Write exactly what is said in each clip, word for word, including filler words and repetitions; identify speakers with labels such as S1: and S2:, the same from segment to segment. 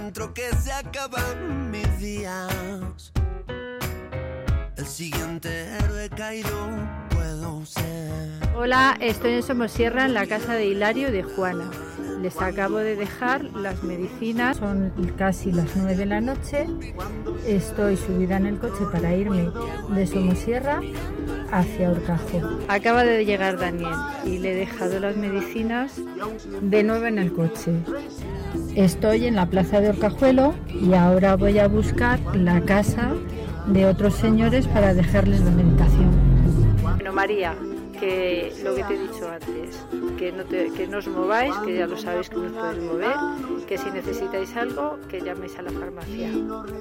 S1: encuentro que se acaban mis días. El siguiente héroe caído puedo ser.
S2: Hola, estoy en Somosierra, en la casa de Hilario y de Juana. Les acabo de dejar las medicinas, son casi las nueve de la noche. Estoy subida en el coche para irme de Somosierra hacia Horcajo. Acaba de llegar Daniel y le he dejado las medicinas de nuevo en el coche. Estoy en la plaza de Horcajuelo y ahora voy a buscar la casa de otros señores para dejarles la medicación. Bueno, María, que lo que te he dicho antes, que no, te, que no os mováis, que ya lo sabéis que no os podéis mover, que si necesitáis algo, que llaméis a la farmacia.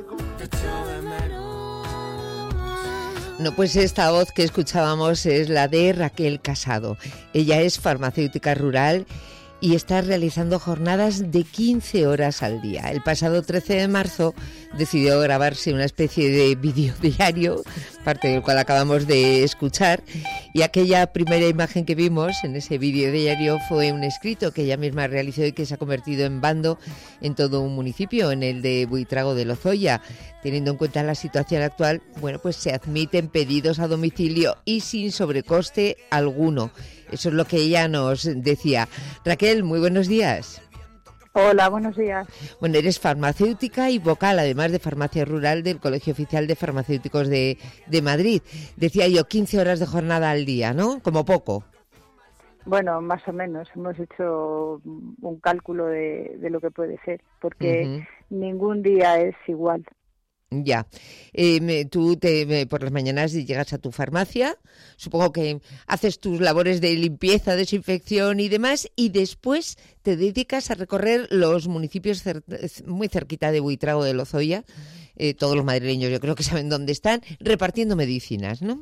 S3: No, pues esta voz que escuchábamos es la de Raquel Casado. Ella es farmacéutica rural y está realizando jornadas de quince horas al día. El pasado trece de marzo decidió grabarse una especie de vídeo diario, parte del cual acabamos de escuchar, y aquella primera imagen que vimos en ese vídeo diario fue un escrito que ella misma realizó y que se ha convertido en bando en todo un municipio, en el de Buitrago de Lozoya. Teniendo en cuenta la situación actual, bueno, pues se admiten pedidos a domicilio y sin sobrecoste alguno. Eso es lo que ella nos decía. Raquel, muy buenos días.
S4: Hola, buenos días.
S3: Bueno, eres farmacéutica y vocal, además de farmacia rural, del Colegio Oficial de Farmacéuticos de, de Madrid. Decía yo, quince horas de jornada al día, ¿no? Como poco.
S4: Bueno, más o menos. Hemos hecho un cálculo de, de lo que puede ser, porque uh-huh. ningún día es igual.
S3: Ya. Eh, me, tú te, me, por las mañanas llegas a tu farmacia, supongo que haces tus labores de limpieza, desinfección y demás, y después te dedicas a recorrer los municipios cer- muy cerquita de Buitrago de Lozoya. Eh, todos los madrileños yo creo que saben dónde están, repartiendo medicinas, ¿no?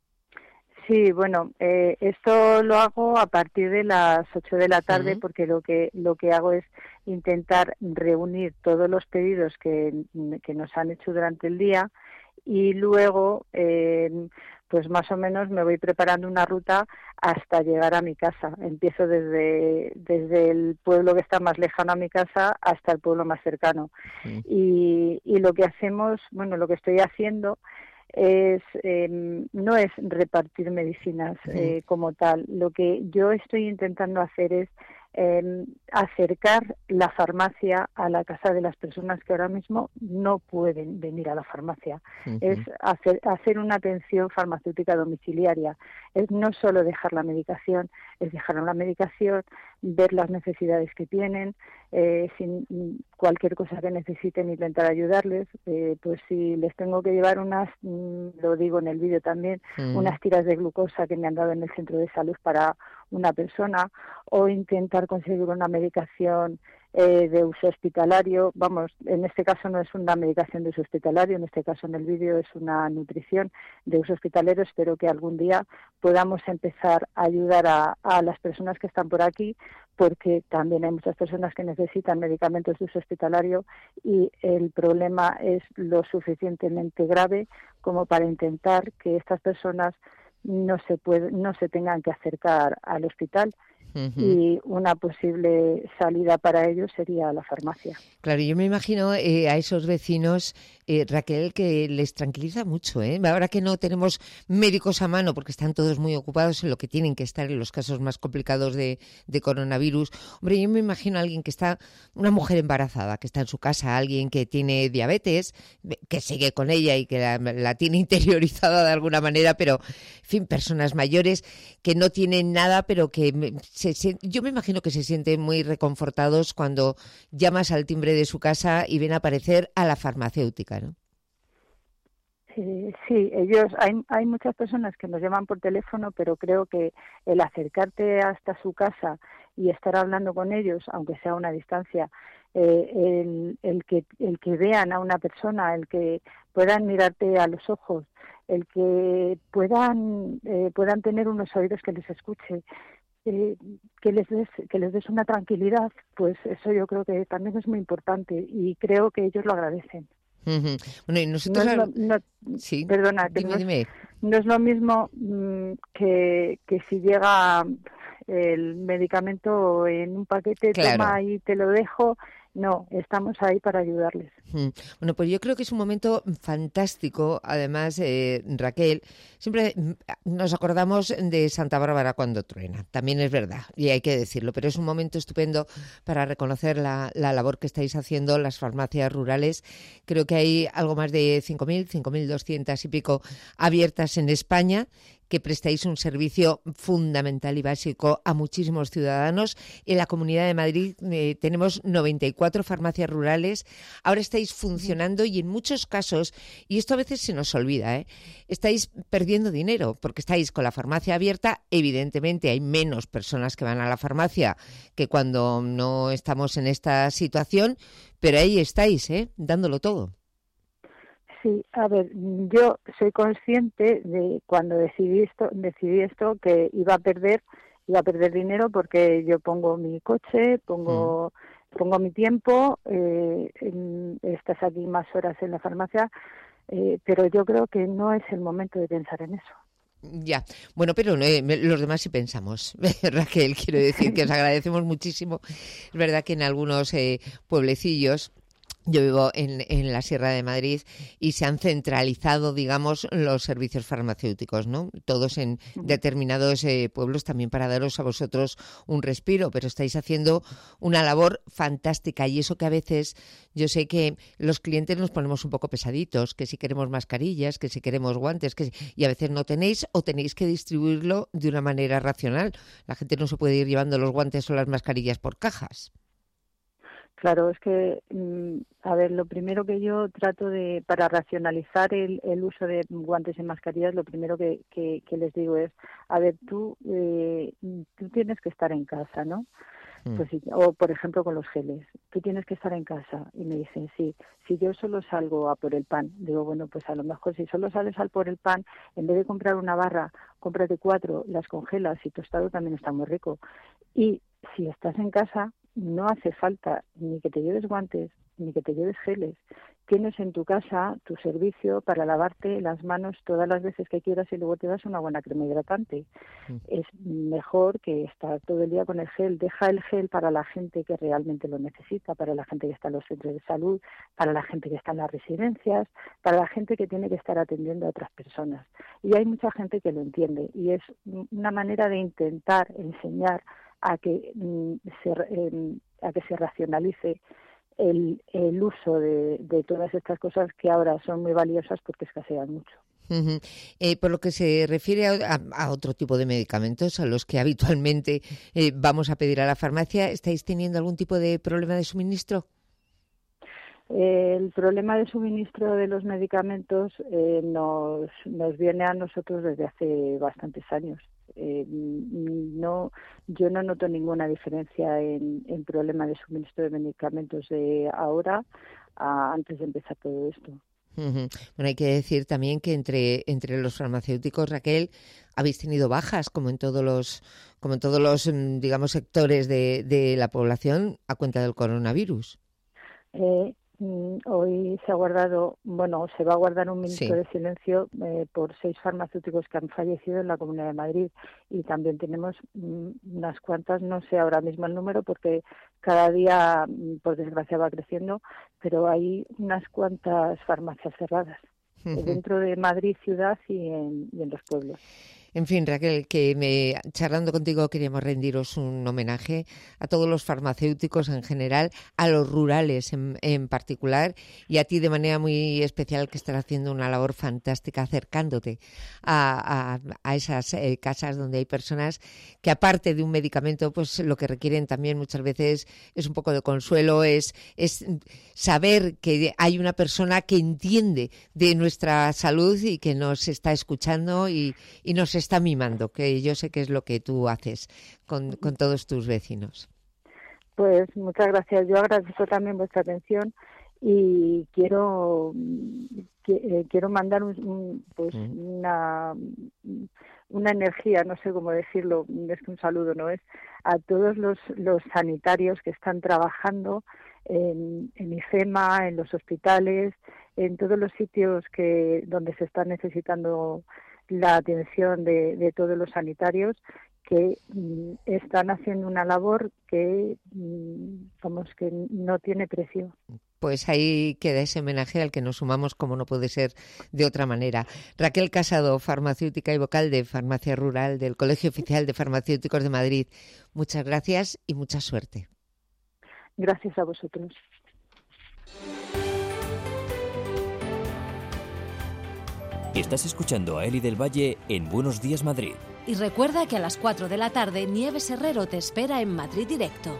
S4: Sí, bueno, eh, esto lo hago a partir de las ocho de la tarde, uh-huh. porque lo que lo que hago es intentar reunir todos los pedidos que, que nos han hecho durante el día y luego, eh, pues más o menos me voy preparando una ruta hasta llegar a mi casa. Empiezo desde, desde el pueblo que está más lejano a mi casa hasta el pueblo más cercano. Uh-huh. Y, y lo que hacemos, bueno, lo que estoy haciendo es eh, no es repartir medicinas eh, sí. como tal. Lo que yo estoy intentando hacer es eh, acercar la farmacia a la casa de las personas que ahora mismo no pueden venir a la farmacia. Uh-huh. Es hacer, hacer una atención farmacéutica domiciliaria. Es no solo dejar la medicación, es dejar la medicación, ver las necesidades que tienen, eh, sin cualquier cosa que necesiten, intentar ayudarles. Eh, pues si les tengo que llevar unas, lo digo en el vídeo también, uh-huh. unas tiras de glucosa que me han dado en el centro de salud para una persona, o intentar conseguir una medicación eh, de uso hospitalario. Vamos, en este caso no es una medicación de uso hospitalario, en este caso en el vídeo es una nutrición de uso hospitalario. Espero que algún día podamos empezar a ayudar a, a las personas que están por aquí, porque también hay muchas personas que necesitan medicamentos de uso hospitalario y el problema es lo suficientemente grave como para intentar que estas personas no se puede, no se tengan que acercar al hospital. Uh-huh. Y una posible salida para ellos sería la farmacia.
S3: Claro, yo me imagino eh, a esos vecinos, eh, Raquel, que les tranquiliza mucho, ¿eh? Ahora que no tenemos médicos a mano, porque están todos muy ocupados en lo que tienen que estar en los casos más complicados de, de coronavirus. Hombre, yo me imagino a alguien que está, una mujer embarazada, que está en su casa, alguien que tiene diabetes, que sigue con ella y que la, la tiene interiorizada de alguna manera, pero, en fin, personas mayores que no tienen nada, pero que... Me, Se, se, yo me imagino que se sienten muy reconfortados cuando llamas al timbre de su casa y ven aparecer a la farmacéutica, ¿no?
S4: Sí, sí, ellos, hay, hay muchas personas que nos llaman por teléfono, pero creo que el acercarte hasta su casa y estar hablando con ellos, aunque sea a una distancia, eh, el, el que el que vean a una persona, el que puedan mirarte a los ojos, el que puedan eh, puedan tener unos oídos que les escuche, Eh, que les des que les des una tranquilidad, pues eso yo creo que también es muy importante y creo que ellos lo agradecen.
S3: Uh-huh. Bueno, y nosotros...
S4: No es lo, no, sí. Perdona, que
S3: dime,
S4: no,
S3: dime.
S4: Es, no es lo mismo mmm, que, que si llega el medicamento en un paquete, claro. Toma y te lo dejo, no, estamos ahí para ayudarles.
S3: Bueno, pues yo creo que es un momento fantástico. Además, eh, Raquel, siempre nos acordamos de Santa Bárbara cuando truena, también es verdad, y hay que decirlo, pero es un momento estupendo para reconocer la, la labor que estáis haciendo las farmacias rurales. Creo que hay algo más de cinco mil, cinco mil doscientas y pico abiertas en España, que prestáis un servicio fundamental y básico a muchísimos ciudadanos. En la Comunidad de Madrid eh, tenemos noventa y cuatro farmacias rurales. Ahora estáis funcionando y en muchos casos, y esto a veces se nos olvida, ¿eh? estáis perdiendo dinero porque estáis con la farmacia abierta. Evidentemente hay menos personas que van a la farmacia que cuando no estamos en esta situación, pero ahí estáis, ¿eh? dándolo todo.
S4: Sí, a ver, yo soy consciente de cuando decidí esto, decidí esto que iba a perder, iba a perder dinero porque yo pongo mi coche, pongo, mm. pongo mi tiempo, eh, en, estás aquí más horas en la farmacia, eh, pero yo creo que no es el momento de pensar en eso.
S3: Ya, bueno, pero eh, los demás sí pensamos, Raquel, quiero decir que os agradecemos muchísimo. Es verdad que en algunos eh, pueblecillos, yo vivo en, en la Sierra de Madrid, y se han centralizado, digamos, los servicios farmacéuticos, ¿no? Todos en determinados eh, pueblos, también para daros a vosotros un respiro, pero estáis haciendo una labor fantástica, y eso que a veces yo sé que los clientes nos ponemos un poco pesaditos, que si queremos mascarillas, que si queremos guantes, que si, y a veces no tenéis o tenéis que distribuirlo de una manera racional. La gente no se puede ir llevando los guantes o las mascarillas por cajas.
S4: Claro, es que, a ver, lo primero que yo trato de, para racionalizar el, el uso de guantes y mascarillas, lo primero que, que, que les digo es, a ver, tú, eh, tú tienes que estar en casa, ¿no? Mm. Pues, o, por ejemplo, con los geles, tú tienes que estar en casa. Y me dicen, sí, si yo solo salgo a por el pan, digo, bueno, pues a lo mejor si solo sales a por el pan, en vez de comprar una barra, cómprate cuatro, las congelas, y tostado también está muy rico. Y si estás en casa, no hace falta ni que te lleves guantes, ni que te lleves geles. Tienes en tu casa tu servicio para lavarte las manos todas las veces que quieras y luego te das una buena crema hidratante. Mm. Es mejor que estar todo el día con el gel. Deja el gel para la gente que realmente lo necesita, para la gente que está en los centros de salud, para la gente que está en las residencias, para la gente que tiene que estar atendiendo a otras personas. Y hay mucha gente que lo entiende, y es una manera de intentar enseñar a que mm, se eh, a que se racionalice el, el uso de, de todas estas cosas que ahora son muy valiosas porque escasean mucho.
S3: Uh-huh. Eh, por lo que se refiere a, a otro tipo de medicamentos a los que habitualmente eh, vamos a pedir a la farmacia, ¿estáis teniendo algún tipo de problema de suministro?
S4: El problema de suministro de los medicamentos eh, nos, nos viene a nosotros desde hace bastantes años. Eh, no, yo no noto ninguna diferencia en, en problema de suministro de medicamentos de ahora a antes de empezar todo esto.
S3: Uh-huh. Bueno, hay que decir también que entre entre los farmacéuticos, Raquel, habéis tenido bajas, como en todos los como en todos los digamos sectores de, de la población a cuenta del coronavirus.
S4: Eh, Hoy se ha guardado, bueno, se va a guardar un minuto sí. de silencio eh, por seis farmacéuticos que han fallecido en la Comunidad de Madrid, y también tenemos mm, unas cuantas, no sé ahora mismo el número porque cada día, por desgracia, va creciendo, pero hay unas cuantas farmacias cerradas uh-huh. dentro de Madrid ciudad y en, y en los pueblos.
S3: En fin, Raquel, que me, charlando contigo queríamos rendiros un homenaje a todos los farmacéuticos en general, a los rurales en, en particular, y a ti de manera muy especial, que estás haciendo una labor fantástica acercándote a, a, a esas eh, casas donde hay personas que, aparte de un medicamento, pues lo que requieren también muchas veces es un poco de consuelo, es, es saber que hay una persona que entiende de nuestra salud y que nos está escuchando y, y nos está mimando, que yo sé que es lo que tú haces con, con todos tus vecinos.
S4: Pues muchas gracias. Yo agradezco también vuestra atención y quiero que, quiero mandar un, un, pues mm. una una energía, no sé cómo decirlo, es que un saludo no es, a todos los, los sanitarios que están trabajando en, en IFEMA, en los hospitales, en todos los sitios que donde se está necesitando la atención de, de todos los sanitarios, que mm, están haciendo una labor que mm, vamos, que no tiene precio.
S3: Pues ahí queda ese homenaje al que nos sumamos como no puede ser de otra manera. Raquel Casado, farmacéutica y vocal de Farmacia Rural del Colegio Oficial de Farmacéuticos de Madrid. Muchas gracias y mucha suerte.
S4: Gracias a vosotros.
S5: Estás escuchando a Eli del Valle en Buenos Días Madrid.
S6: Y recuerda que a las cuatro de la tarde Nieves Herrero te espera en Madrid Directo.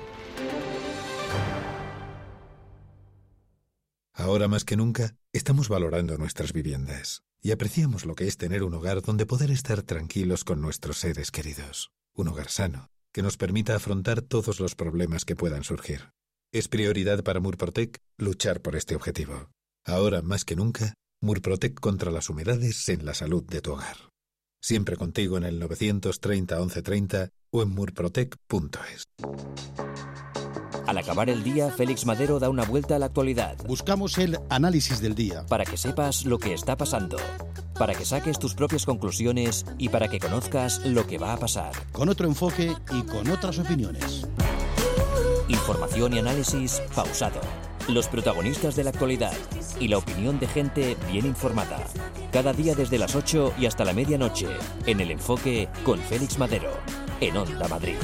S7: Ahora más que nunca, estamos valorando nuestras viviendas y apreciamos lo que es tener un hogar donde poder estar tranquilos con nuestros seres queridos. Un hogar sano, que nos permita afrontar todos los problemas que puedan surgir. Es prioridad para Murprotec luchar por este objetivo. Ahora más que nunca, Murprotec contra las humedades en la salud de tu hogar. Siempre contigo en el novecientos treinta once treinta o en murprotec punto es.
S5: Al acabar el día, Félix Madero da una vuelta a la actualidad.
S8: Buscamos el análisis del día.
S5: Para que sepas lo que está pasando, para que saques tus propias conclusiones y para que conozcas lo que va a pasar.
S8: Con otro enfoque y con otras opiniones.
S5: Información y análisis pausado. Los protagonistas de la actualidad y la opinión de gente bien informada. Cada día desde las ocho y hasta la medianoche, en El Enfoque con Félix Madero, en Onda Madrid.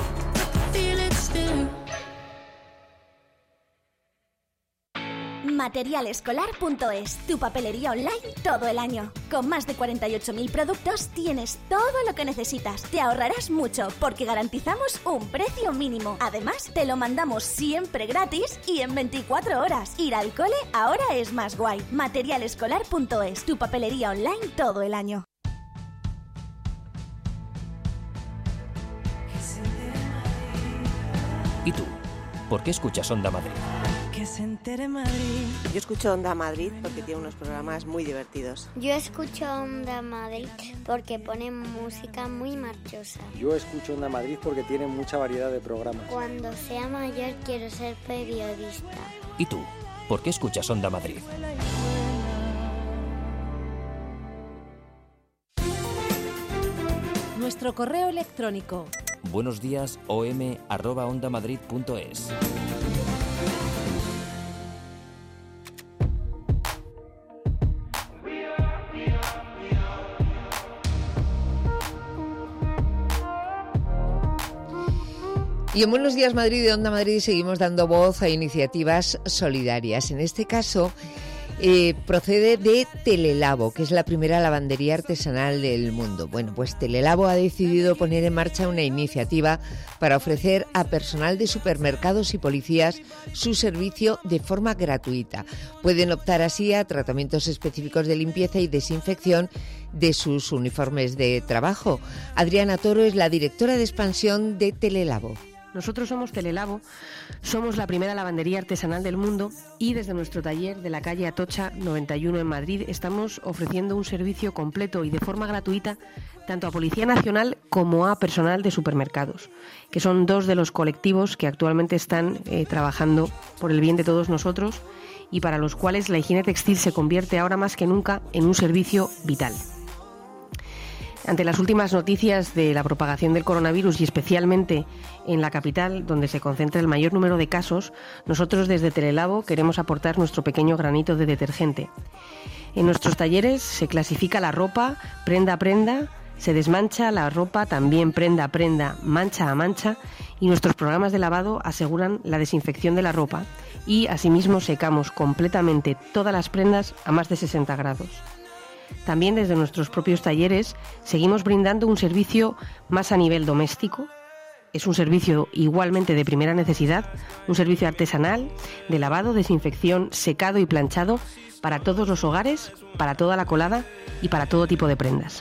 S9: material escolar punto es, tu papelería online todo el año. Con más de cuarenta y ocho mil productos tienes todo lo que necesitas. Te ahorrarás mucho porque garantizamos un precio mínimo. Además, te lo mandamos siempre gratis y en veinticuatro horas. Ir al cole ahora es más guay. material escolar punto es, tu papelería online todo el año.
S5: ¿Y tú? ¿Por qué escuchas Onda Madrid?
S10: Que se entere Madrid.
S11: Yo escucho Onda Madrid porque tiene unos programas muy divertidos.
S12: Yo escucho Onda Madrid porque ponen música muy marchosa.
S13: Yo escucho Onda Madrid porque tiene mucha variedad de programas.
S12: Cuando sea mayor quiero ser periodista.
S5: ¿Y tú? ¿Por qué escuchas Onda Madrid?
S6: Nuestro correo electrónico.
S5: Buenos días om arroba ondamadrid punto es.
S3: Y en Buenos Días Madrid de Onda Madrid seguimos dando voz a iniciativas solidarias. En este caso eh, procede de Telelabo, que es la primera lavandería artesanal del mundo. Bueno, pues Telelabo ha decidido poner en marcha una iniciativa para ofrecer a personal de supermercados y policías su servicio de forma gratuita. Pueden optar así a tratamientos específicos de limpieza y desinfección de sus uniformes de trabajo. Adriana Toro es la directora de expansión de Telelabo.
S14: Nosotros somos Telelabo, somos la primera lavandería artesanal del mundo y desde nuestro taller de la calle Atocha noventa y uno en Madrid estamos ofreciendo un servicio completo y de forma gratuita tanto a Policía Nacional como a personal de supermercados, que son dos de los colectivos que actualmente están eh, trabajando por el bien de todos nosotros y para los cuales la higiene textil se convierte ahora más que nunca en un servicio vital. Ante las últimas noticias de la propagación del coronavirus y especialmente en la capital, donde se concentra el mayor número de casos, nosotros desde Telelabo queremos aportar nuestro pequeño granito de detergente. En nuestros talleres se clasifica la ropa prenda a prenda, se desmancha la ropa también prenda a prenda, mancha a mancha, y nuestros programas de lavado aseguran la desinfección de la ropa y asimismo secamos completamente todas las prendas a más de sesenta grados. También desde nuestros propios talleres seguimos brindando un servicio más a nivel doméstico. Es un servicio igualmente de primera necesidad, un servicio artesanal de lavado, desinfección, secado y planchado para todos los hogares, para toda la colada y para todo tipo de prendas.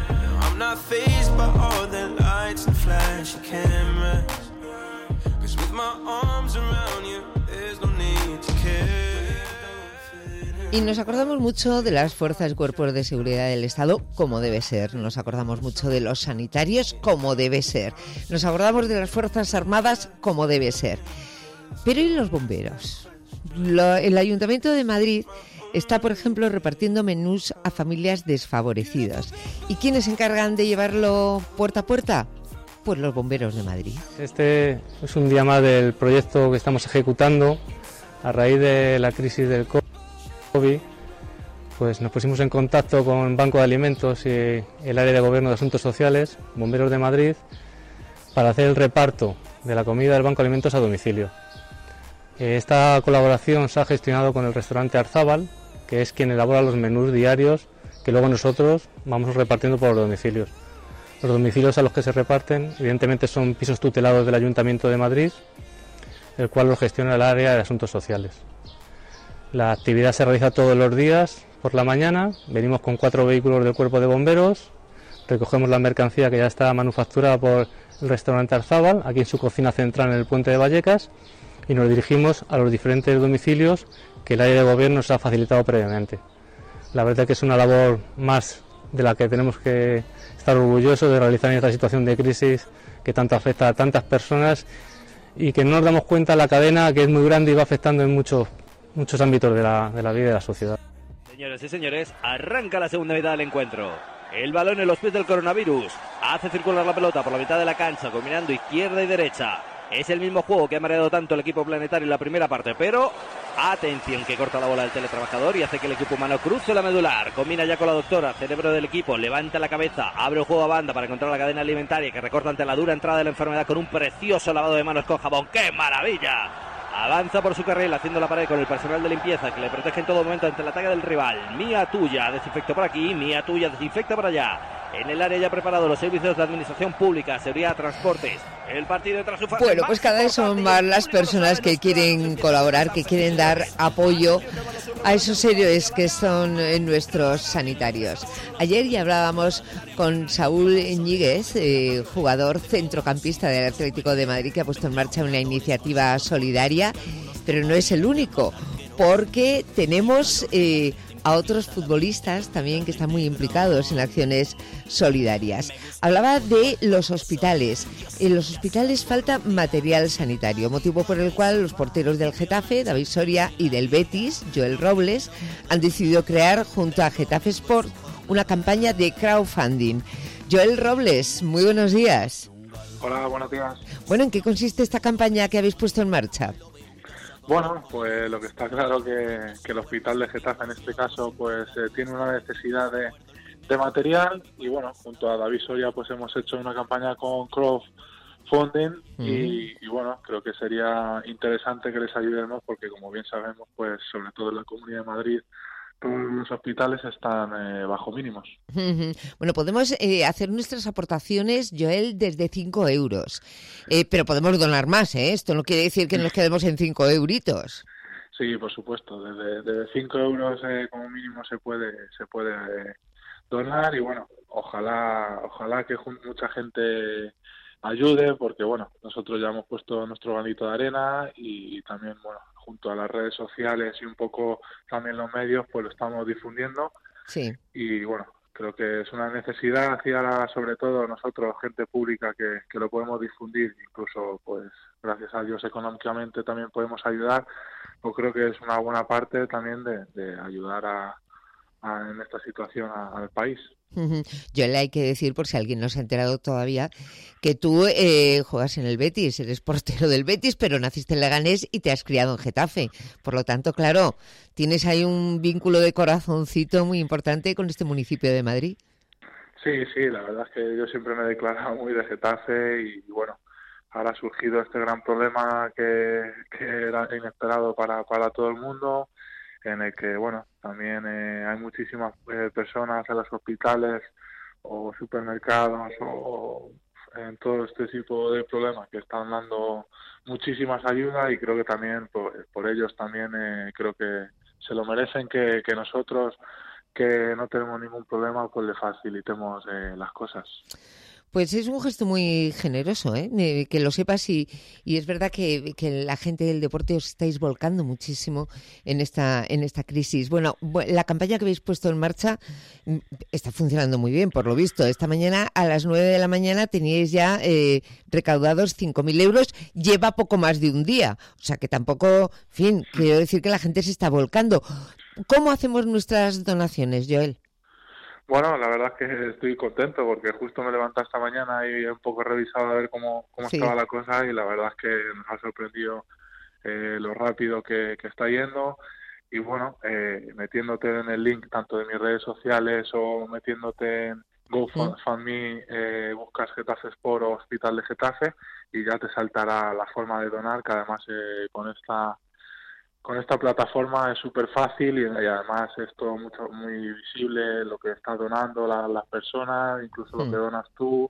S3: Y nos acordamos mucho de las fuerzas y cuerpos de seguridad del Estado, como debe ser. Nos acordamos mucho de los sanitarios, como debe ser. Nos acordamos de las Fuerzas Armadas, como debe ser. Pero ¿y los bomberos? Lo, el Ayuntamiento de Madrid está, por ejemplo, repartiendo menús a familias desfavorecidas. ¿Y quiénes se encargan de llevarlo puerta a puerta? Pues los bomberos de Madrid.
S15: Este es un día más del proyecto que estamos ejecutando a raíz de la crisis del COVID. Pues nos pusimos en contacto con Banco de Alimentos y el área de Gobierno de Asuntos Sociales, Bomberos de Madrid, para hacer el reparto de la comida del Banco de Alimentos a domicilio. Esta colaboración se ha gestionado con el restaurante Arzábal, que es quien elabora los menús diarios que luego nosotros vamos repartiendo por los domicilios. Los domicilios a los que se reparten, evidentemente, son pisos tutelados del Ayuntamiento de Madrid, el cual los gestiona el área de Asuntos Sociales. La actividad se realiza todos los días por la mañana, venimos con cuatro vehículos del Cuerpo de Bomberos, recogemos la mercancía que ya está manufacturada por el restaurante Arzábal, aquí en su cocina central en el Puente de Vallecas, y nos dirigimos a los diferentes domicilios que el área de gobierno nos ha facilitado previamente. La verdad es que es una labor más de la que tenemos que estar orgullosos de realizar en esta situación de crisis que tanto afecta a tantas personas y que no nos damos cuenta de la cadena que es muy grande y va afectando en muchos, muchos ámbitos de la, de la vida y de la sociedad.
S16: Señoras y señores, arranca la segunda mitad del encuentro. El balón en los pies del coronavirus hace circular la pelota por la mitad de la cancha, combinando izquierda y derecha. Es el mismo juego que ha mareado tanto el equipo planetario en la primera parte, pero atención que corta la bola del teletrabajador y hace que el equipo humano cruce la medular. Combina ya con la doctora, cerebro del equipo, levanta la cabeza, abre el juego a banda para encontrar la cadena alimentaria que recorta ante la dura entrada de la enfermedad con un precioso lavado de manos con jabón. ¡Qué maravilla! Avanza por su carril haciendo la pared con el personal de limpieza que le protege en todo momento ante el ataque del rival. Mía tuya, desinfecta por aquí, mía tuya, desinfecta por allá. En el área ya preparado los servicios de administración pública, seguridad, transportes. El partido tras su fase.
S3: Bueno, pues cada vez son más las personas que quieren colaborar, que quieren dar apoyo a esos héroes que son nuestros sanitarios. Ayer ya hablábamos con Saúl Ñíguez, eh, jugador centrocampista del Atlético de Madrid, que ha puesto en marcha una iniciativa solidaria, pero no es el único, porque tenemos eh, a otros futbolistas también que están muy implicados en acciones solidarias. Hablaba de los hospitales. En los hospitales falta material sanitario, motivo por el cual los porteros del Getafe, David Soria, y del Betis, Joel Robles, han decidido crear junto a Getafe Sport una campaña de crowdfunding. Joel Robles, muy buenos días.
S17: Hola, buenos días.
S3: Bueno, ¿en qué consiste esta campaña que habéis puesto en marcha?
S17: Bueno, pues lo que está claro que, que el hospital de Getafe en este caso pues eh, tiene una necesidad de, de material y bueno, junto a David Soria pues hemos hecho una campaña con crowdfunding uh-huh. y, y bueno, creo que sería interesante que les ayudemos porque como bien sabemos pues sobre todo en la Comunidad de Madrid todos los hospitales están eh, bajo mínimos.
S3: Bueno, podemos eh, hacer nuestras aportaciones, Joel, desde cinco euros. Eh, pero podemos donar más, ¿eh? Esto no quiere decir que nos quedemos en cinco euritos.
S17: Sí, por supuesto. Desde, desde cinco euros eh, como mínimo se puede se puede eh, donar y bueno, ojalá ojalá que mucha gente ayude porque bueno, nosotros ya hemos puesto nuestro granito de arena y, y también, bueno, junto a las redes sociales y un poco también los medios, pues lo estamos difundiendo.
S3: Sí.
S17: Y bueno, creo que es una necesidad hacia sobre todo nosotros, gente pública, que, que lo podemos difundir, incluso pues gracias a Dios económicamente también podemos ayudar, pues creo que es una buena parte también de, de ayudar a, a, en esta situación a, al país.
S3: Yo le hay que decir, por si alguien no se ha enterado todavía, que tú eh, juegas en el Betis, eres portero del Betis, pero naciste en Leganés y te has criado en Getafe. Por lo tanto, claro, tienes ahí un vínculo de corazoncito muy importante con este municipio de Madrid.
S17: Sí, sí, la verdad es que yo siempre me he declarado muy de Getafe y bueno, ahora ha surgido este gran problema que, que era inesperado para, para todo el mundo, en el que, bueno, también eh, hay muchísimas eh, personas en los hospitales o supermercados o en todo este tipo de problemas que están dando muchísimas ayudas y creo que también por, por ellos también eh, creo que se lo merecen que, que nosotros que no tenemos ningún problema pues le facilitemos eh, las cosas.
S3: Pues es un gesto muy generoso, ¿eh? Que lo sepas y, y es verdad que, que la gente del deporte os estáis volcando muchísimo en esta en esta crisis. Bueno, la campaña que habéis puesto en marcha está funcionando muy bien, por lo visto. Esta mañana a las nueve de la mañana teníais ya eh, recaudados cinco mil euros. Lleva poco más de un día. O sea que tampoco, en fin, quiero decir que la gente se está volcando. ¿Cómo hacemos nuestras donaciones, Joel?
S17: Bueno, la verdad es que estoy contento porque justo me levanté esta mañana y he un poco revisado a ver cómo, cómo
S3: Sí.
S17: estaba la cosa y la verdad es que nos ha sorprendido eh, lo rápido que, que está yendo y bueno, eh, metiéndote en el link tanto de mis redes sociales o metiéndote en GoFundMe, eh, buscas Getafe Sport o Hospital de Getafe y ya te saltará la forma de donar, que además eh, con esta con esta plataforma es súper fácil y, y además es todo mucho, muy visible lo que estás donando la, las personas, incluso lo
S3: Mm.
S17: que donas tú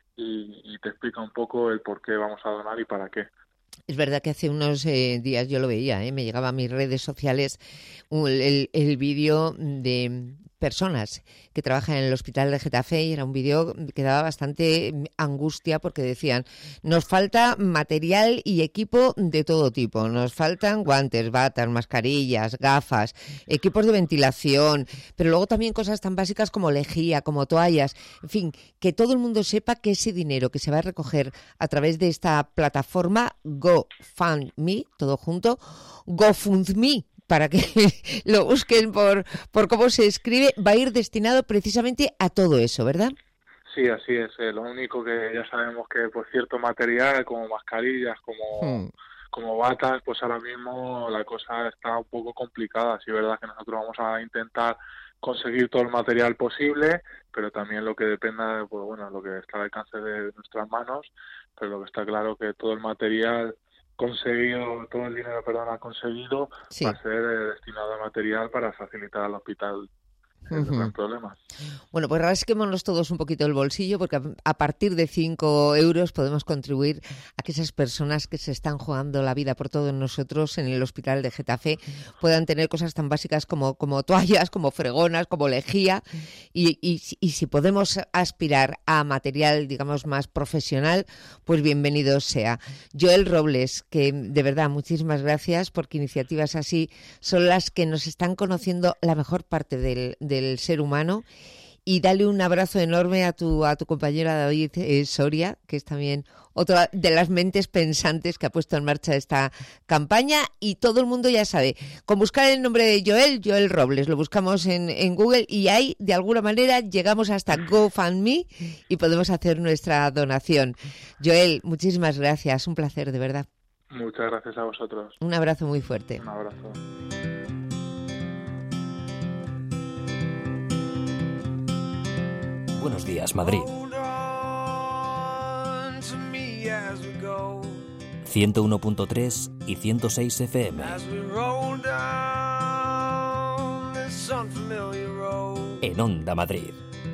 S17: y, y te explica un poco el por qué vamos a donar y para qué.
S3: Es verdad que hace unos eh, días yo lo veía, ¿eh? Me llegaba a mis redes sociales un- el, el vídeo de personas que trabajan en el hospital de Getafe y era un vídeo que daba bastante angustia porque decían, nos falta material y equipo de todo tipo, nos faltan guantes, batas, mascarillas, gafas, equipos de ventilación, pero luego también cosas tan básicas como lejía, como toallas, en fin, que todo el mundo sepa que ese dinero que se va a recoger a través de esta plataforma GoFundMe, todo junto, GoFundMe, para que lo busquen por, por cómo se escribe, va a ir destinado precisamente a todo eso, ¿verdad?
S17: Sí, así es. eh, lo único que ya sabemos que pues cierto material como mascarillas, como
S3: Hmm.
S17: como batas, pues ahora mismo la cosa está un poco complicada. Sí, es verdad que nosotros vamos a intentar conseguir todo el material posible, pero también lo que dependa, pues bueno, lo que está al alcance de nuestras manos, pero lo que está claro que todo el material conseguido, todo el dinero, perdón, conseguido,
S3: Sí.
S17: va a ser eh, destinado a material para facilitar al hospital el
S3: Ujú.
S17: gran problema.
S3: Bueno, pues rasquémonos todos un poquito el bolsillo porque a- a partir de cinco euros podemos contribuir a que esas personas que se están jugando la vida por todos nosotros en el hospital de Getafe puedan tener cosas tan básicas como, como toallas, como fregonas, como lejía y, y, si- y si podemos aspirar a material, digamos, más profesional, pues bienvenido sea. Joel Robles, que de verdad muchísimas gracias porque iniciativas así son las que nos están conociendo la mejor parte del, del ser humano y dale un abrazo enorme a tu a tu compañera David eh, Soria, que es también otra de las mentes pensantes que ha puesto en marcha esta campaña y todo el mundo ya sabe, con buscar el nombre de Joel, Joel Robles, lo buscamos en, en Google y ahí de alguna manera llegamos hasta GoFundMe y podemos hacer nuestra donación. Joel, muchísimas gracias, un placer de verdad.
S17: Muchas gracias a vosotros.
S3: Un abrazo muy fuerte.
S17: Un abrazo.
S5: Buenos días, Madrid. ciento uno punto tres y ciento seis F M. En Onda Madrid.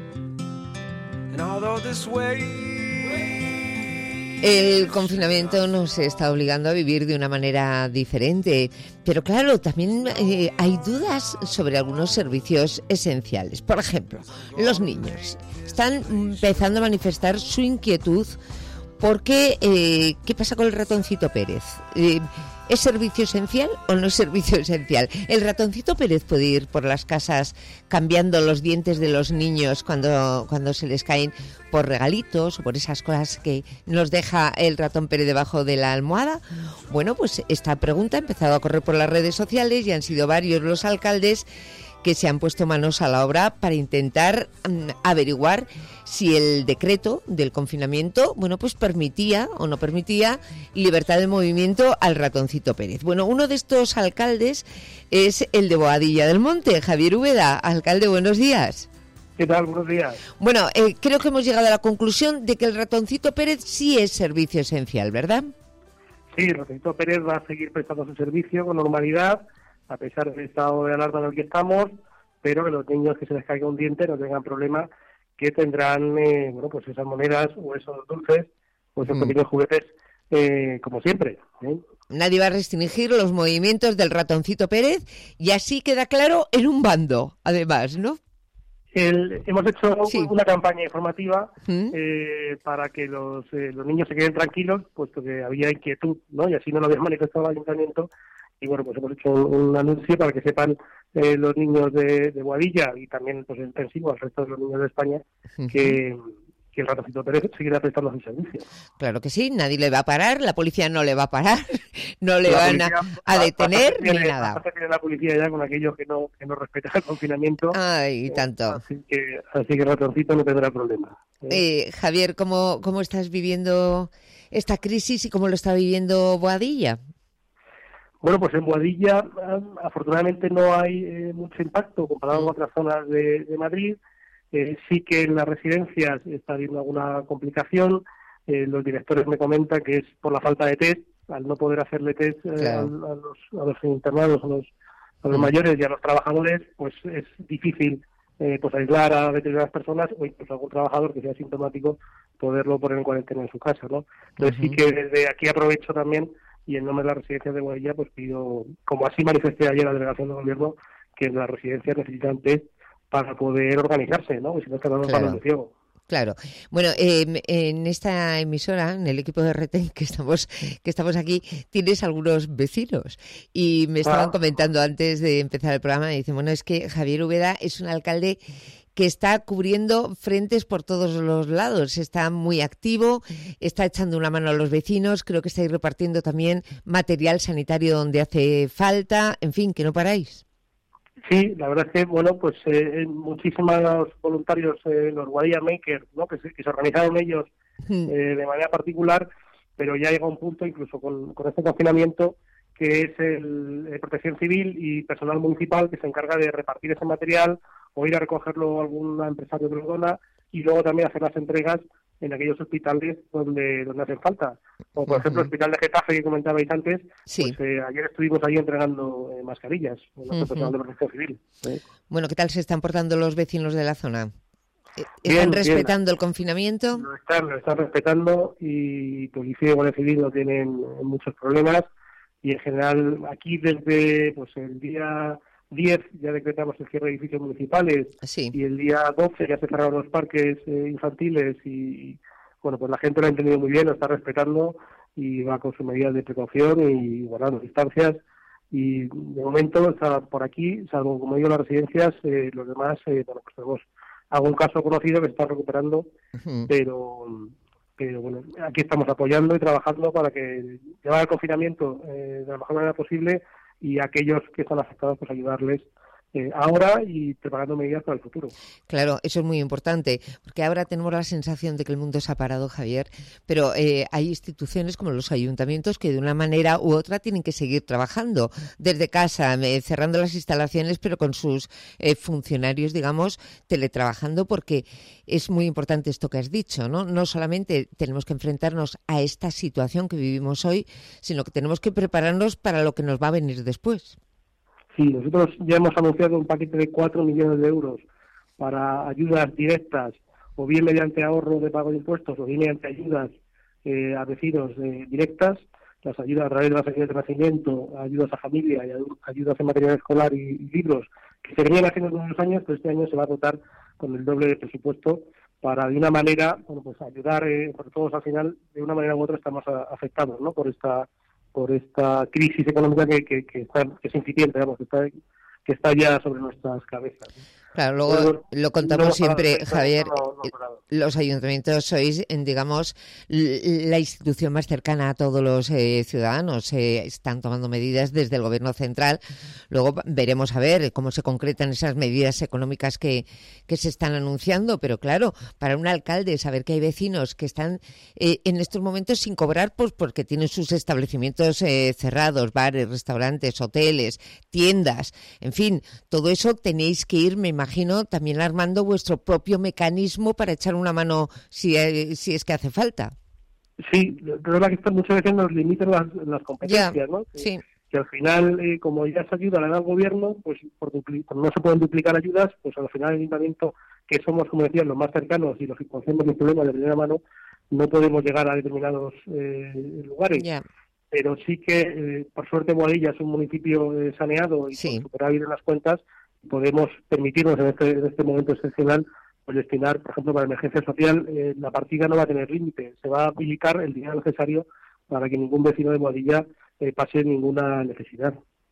S3: El confinamiento nos está obligando a vivir de una manera diferente, pero claro, también eh, hay dudas sobre algunos servicios esenciales. Por ejemplo, los niños están empezando a manifestar su inquietud porque, eh, ¿qué pasa con el ratoncito Pérez? Eh, ¿Es servicio esencial o no es servicio esencial? ¿El ratoncito Pérez puede ir por las casas cambiando los dientes de los niños cuando, cuando se les caen por regalitos o por esas cosas que nos deja el ratón Pérez debajo de la almohada? Bueno, pues esta pregunta ha empezado a correr por las redes sociales y han sido varios los alcaldes que se han puesto manos a la obra para intentar um, averiguar si el decreto del confinamiento, bueno, pues permitía o no permitía libertad de movimiento al ratoncito Pérez. Bueno, uno de estos alcaldes es el de Boadilla del Monte, Javier Úbeda. Alcalde, buenos días.
S18: ¿Qué tal? Buenos días.
S3: Bueno, eh, creo que hemos llegado a la conclusión de que el ratoncito Pérez sí es servicio esencial, ¿verdad?
S18: Sí, el ratoncito Pérez va a seguir prestando su servicio con normalidad, a pesar del estado de alarma en el que estamos, pero que los niños que se les caiga un diente no tengan problema, que tendrán eh, bueno, pues esas monedas o esos dulces o esos
S3: Mm.
S18: pequeños juguetes eh, como siempre. ¿eh?
S3: Nadie va a restringir los movimientos del ratoncito Pérez y así queda claro en un bando, además, ¿no?
S18: El, hemos hecho
S3: Sí.
S18: una campaña informativa
S3: ¿Mm?
S18: eh, para que los, eh, los niños se queden tranquilos, puesto que había inquietud, ¿no? Y así no lo había manifestado el ayuntamiento. Y bueno, pues hemos hecho un, un anuncio para que sepan eh, los niños de, de Boadilla y también pues extensivo al resto de los niños de España que, que el Ratoncito Pérez seguirá prestando su servicio.
S3: Claro que sí, nadie le va a parar, la policía no le va a parar, no le la van a, a detener ni
S18: tiene,
S3: nada.
S18: Tiene la policía ya con aquellos que no que no respetan el confinamiento.
S3: Ay, y tanto.
S18: Eh, así que así que el Ratoncito no tendrá problema.
S3: Eh, eh, Javier, ¿cómo, ¿cómo estás viviendo esta crisis y cómo lo está viviendo Boadilla?
S18: Bueno, pues en Boadilla afortunadamente no hay eh, mucho impacto comparado con otras zonas de, de Madrid. Eh, sí que en las residencias está habiendo alguna complicación. Eh, los directores me comentan que es por la falta de test, al no poder hacerle test eh,
S3: claro.
S18: a, a, los, a los internados, a los, a los mm. mayores y a los trabajadores, pues es difícil eh, pues aislar a determinadas personas o incluso a algún trabajador que sea sintomático poderlo poner en cuarentena en su casa, ¿no? Entonces uh-huh. sí que desde aquí aprovecho también y en nombre de las residencias de Boadilla pues pido, como así manifesté ayer a la delegación del gobierno, que las residencias necesitan test para poder organizarse, ¿no? Y si no están dando claro. de ciego.
S3: Claro. Bueno, eh, en esta emisora, en el equipo de R T que estamos que estamos aquí, tienes algunos vecinos y me estaban ah. comentando antes de empezar el programa, me dicen, bueno, es que Javier Úbeda es un alcalde que está cubriendo frentes por todos los lados, está muy activo, está echando una mano a los vecinos, creo que estáis repartiendo también material sanitario donde hace falta, en fin, que no paráis.
S18: Sí, la verdad es que, bueno, pues eh, muchísimos voluntarios, eh, los Boadilla Makers, ¿no? que, se, que se organizaron ellos eh, de manera particular, pero ya llega un punto, incluso con, con este confinamiento, que es el, el Protección Civil y personal municipal que se encarga de repartir ese material o ir a recogerlo a algún empresario de la zona y luego también hacer las entregas en aquellos hospitales donde donde hacen falta. Como por uh-huh. ejemplo el hospital de Getafe que comentabais antes,
S3: sí.
S18: pues eh, ayer estuvimos ahí entregando eh, mascarillas en nuestro uh-huh. personal de Protección Civil. ¿eh?
S3: Bueno, ¿qué tal se están portando los vecinos de la zona? ¿Están
S18: bien,
S3: respetando
S18: bien.
S3: el confinamiento?
S18: Lo están, lo están respetando y Policía y Guardia Civil no tienen muchos problemas y en general aquí desde pues el día diez ya decretamos el cierre de edificios municipales
S3: sí.
S18: y el día doce ya se cerraron los parques eh, infantiles y, bueno, pues la gente lo ha entendido muy bien, lo está respetando y va con sus medidas de precaución y guardando distancias y de momento está por aquí, salvo como digo las residencias, eh, los demás, eh, bueno, pues tenemos algún caso conocido que se está recuperando, uh-huh. pero pero bueno, aquí estamos apoyando y trabajando para que llevar el confinamiento eh, de la mejor manera posible y aquellos que están afectados, pues ayudarles eh, ahora y preparando medidas para el futuro.
S3: Claro, eso es muy importante, porque ahora tenemos la sensación de que el mundo se ha parado, Javier, pero eh, hay instituciones como los ayuntamientos que de una manera u otra tienen que seguir trabajando desde casa, eh, cerrando las instalaciones, pero con sus eh, funcionarios, digamos, teletrabajando, porque es muy importante esto que has dicho, ¿no? No solamente tenemos que enfrentarnos a esta situación que vivimos hoy, sino que tenemos que prepararnos para lo que nos va a venir después.
S18: Sí, nosotros ya hemos anunciado un paquete de cuatro millones de euros para ayudas directas, o bien mediante ahorro de pago de impuestos, o bien mediante ayudas eh, a vecinos eh, directas, las ayudas a través de la Secretaría de Nacimiento, ayudas a familia y ayudas en material escolar y, y libros, que se venían haciendo todos los años, pero este año se va a dotar con el doble de presupuesto para de una manera, bueno, pues ayudar, eh, porque todos al final, de una manera u otra, estamos a, afectados, ¿no?, por esta por esta crisis económica que, que, que, está, que es incipiente, digamos, que está, que está ya sobre nuestras cabezas.
S3: Claro, luego Pero, lo contamos no siempre, para, Javier, no, no, los ayuntamientos sois, en, digamos, la institución más cercana a todos los eh, ciudadanos, eh, están tomando medidas desde el Gobierno central, luego veremos a ver cómo se concretan esas medidas económicas que, que se están anunciando, pero claro, para un alcalde saber que hay vecinos que están eh, en estos momentos sin cobrar, pues porque tienen sus establecimientos eh, cerrados, bares, restaurantes, hoteles, tiendas, en fin, todo eso tenéis que ir, me imagino, también armando vuestro propio mecanismo para echar una mano si, si es que hace falta.
S18: Sí, el problema es que esto muchas veces nos limitan las, las competencias, yeah, ¿no? Que,
S3: sí.
S18: que al final, eh, como ya esa ayuda la da el gobierno, pues por dupli- como no se pueden duplicar ayudas, pues al final el ayuntamiento, que somos, como decían, los más cercanos y los que conocemos los problemas de primera mano, no podemos llegar a determinados eh, lugares.
S3: Yeah.
S18: Pero sí que, eh, por suerte, Boadilla es un municipio eh, saneado y
S3: sí.
S18: con superávit en las cuentas, podemos permitirnos en este, en este momento excepcional pues destinar, por ejemplo, para emergencia social, eh, la partida no va a tener límite, se va a habilitar el dinero necesario para que ningún vecino de Boadilla eh, pase ninguna necesidad.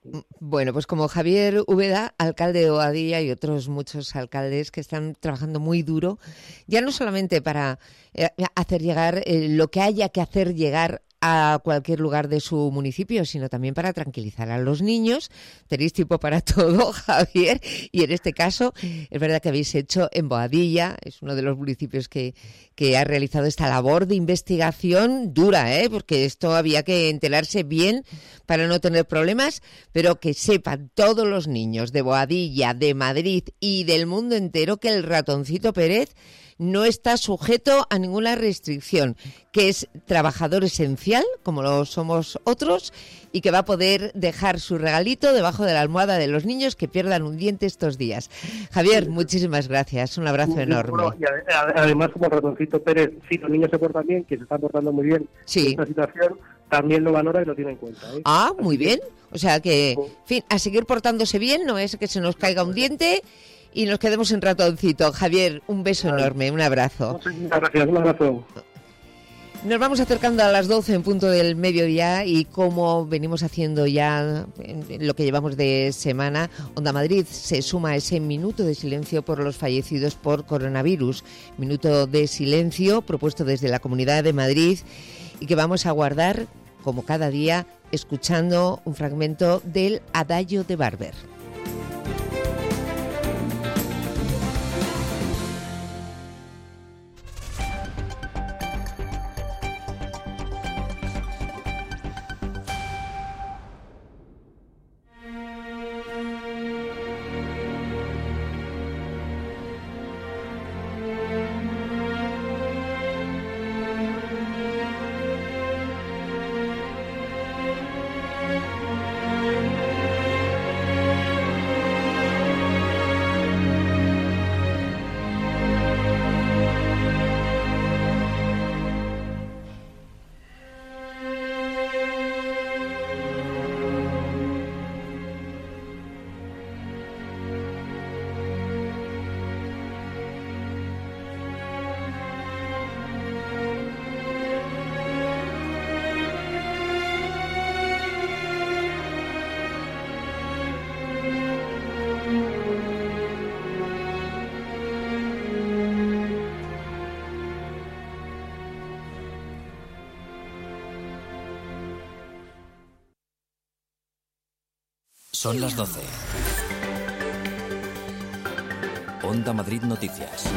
S3: Bueno, pues como Javier Úbeda, alcalde de Boadilla, y otros muchos alcaldes que están trabajando muy duro, ya no solamente para eh, hacer llegar eh, lo que haya que hacer llegar a cualquier lugar de su municipio, sino también para tranquilizar a los niños. Tenéis tiempo para todo, Javier, y en este caso es verdad que habéis hecho en Boadilla, es uno de los municipios que, que ha realizado esta labor de investigación dura, ¿eh? Porque esto había que enterarse bien para no tener problemas, pero que sepan todos los niños de Boadilla, de Madrid y del mundo entero que el ratoncito Pérez no está sujeto a ninguna restricción, que es trabajador esencial, como lo somos otros, y que va a poder dejar su regalito debajo de la almohada de los niños que pierdan un diente estos días. Javier, muchísimas gracias, un abrazo enorme.
S18: Y además, como el ratoncito Pérez, si los niños se portan bien, que se están portando muy bien
S3: sí.
S18: en esta situación, también lo valora y lo tiene en cuenta, ¿eh?
S3: Ah, muy bien. O sea que, en fin, a seguir portándose bien, no es que se nos caiga un diente y nos quedemos en ratoncito. Javier, un beso enorme, un abrazo.
S18: Muchas gracias, un abrazo.
S3: Nos vamos acercando a las doce en punto del mediodía y como venimos haciendo ya en lo que llevamos de semana, Onda Madrid se suma a ese minuto de silencio por los fallecidos por coronavirus. Minuto de silencio propuesto desde la Comunidad de Madrid y que vamos a guardar, como cada día, escuchando un fragmento del Adagio de Barber.
S5: Son las doce. Onda Madrid Noticias.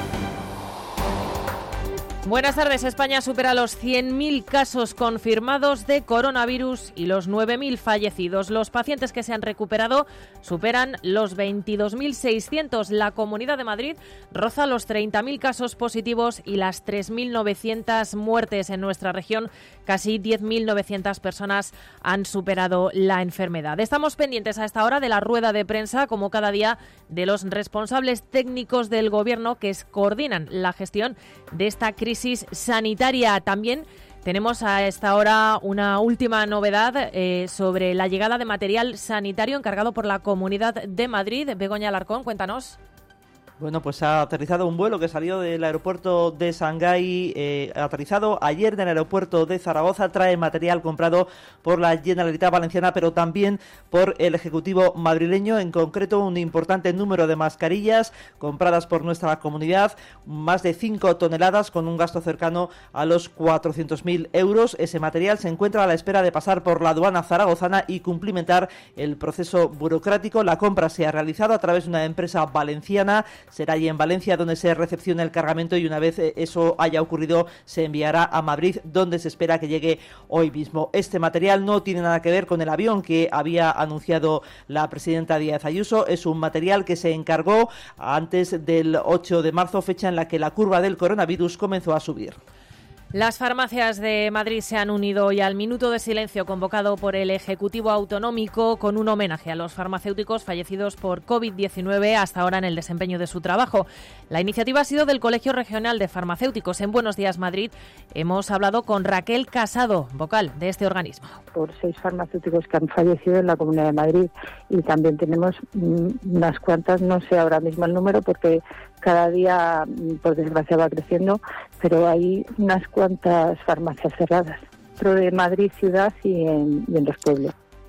S19: Buenas tardes. España supera los cien mil casos confirmados de coronavirus y los nueve mil fallecidos. Los pacientes que se han recuperado superan los veintidós mil seiscientos. La Comunidad de Madrid roza los treinta mil casos positivos y las tres mil novecientas muertes en nuestra región. Casi diez mil novecientas personas han superado la enfermedad. Estamos pendientes a esta hora de la rueda de prensa, como cada día, de los responsables técnicos del Gobierno que coordinan la gestión de esta crisis sanitaria. También tenemos a esta hora una última novedad eh, sobre la llegada de material sanitario encargado por la Comunidad de Madrid. Begoña Alarcón, cuéntanos.
S20: Bueno, pues ha aterrizado un vuelo que salió del aeropuerto de Shanghái, eh, aterrizado ayer del aeropuerto de Zaragoza. Trae material comprado por la Generalitat Valenciana, pero también por el Ejecutivo madrileño, en concreto un importante número de mascarillas compradas por nuestra comunidad, más de cinco toneladas con un gasto cercano a los cuatrocientos mil euros. Ese material se encuentra a la espera de pasar por la aduana zaragozana y cumplimentar el proceso burocrático. La compra se ha realizado a través de una empresa valenciana. Será allí en Valencia donde se recepcione el cargamento y una vez eso haya ocurrido se enviará a Madrid, donde se espera que llegue hoy mismo. Este material no tiene nada que ver con el avión que había anunciado la presidenta Díaz Ayuso. Es un material que se encargó antes del ocho de marzo, fecha en la que la curva del coronavirus comenzó a subir.
S19: Las farmacias de Madrid se han unido hoy al minuto de silencio convocado por el Ejecutivo Autonómico con un homenaje a los farmacéuticos fallecidos por covid diecinueve hasta ahora en el desempeño de su trabajo. La iniciativa ha sido del Colegio Regional de Farmacéuticos. En Buenos Días Madrid hemos hablado con Raquel Casado, vocal de este organismo.
S4: Por seis farmacéuticos que han fallecido en la Comunidad de Madrid y también tenemos unas cuantas, no sé ahora mismo el número porque cada día, por desgracia, va creciendo, pero hay unas cuantas farmacias cerradas, dentro de Madrid ciudad y en, y en los pueblos.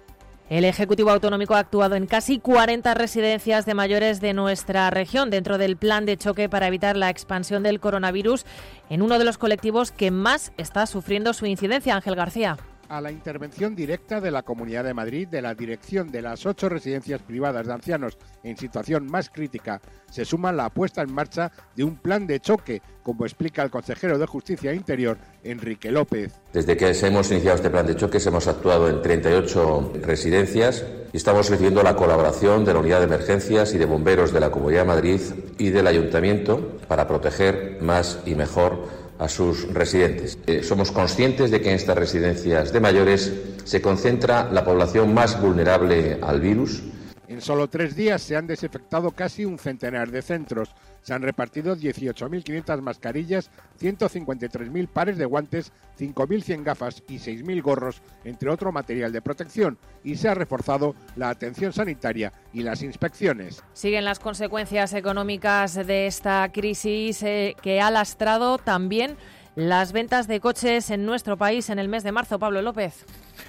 S19: El Ejecutivo Autonómico ha actuado en casi cuarenta residencias de mayores de nuestra región dentro del plan de choque para evitar la expansión del coronavirus en uno de los colectivos que más está sufriendo su incidencia. Ángel García.
S21: A la intervención directa de la Comunidad de Madrid, de la dirección de las ocho residencias privadas de ancianos en situación más crítica, se suma la puesta en marcha de un plan de choque, como explica el consejero de Justicia e Interior, Enrique López.
S22: Desde que hemos iniciado este plan de choques hemos actuado en treinta y ocho residencias y estamos recibiendo la colaboración de la Unidad de Emergencias y de Bomberos de la Comunidad de Madrid y del Ayuntamiento para proteger más y mejor a sus residentes. Eh, somos conscientes de que en estas residencias de mayores se concentra la población más vulnerable al virus.
S21: En solo tres días se han desinfectado casi un centenar de centros. Se han repartido dieciocho mil quinientas mascarillas, ciento cincuenta y tres mil pares de guantes, cinco mil cien gafas y seis mil gorros, entre otro material de protección, y se ha reforzado la atención sanitaria y las inspecciones.
S19: Siguen las consecuencias económicas de esta crisis eh, que ha lastrado también las ventas de coches en nuestro país en el mes de marzo. Pablo López.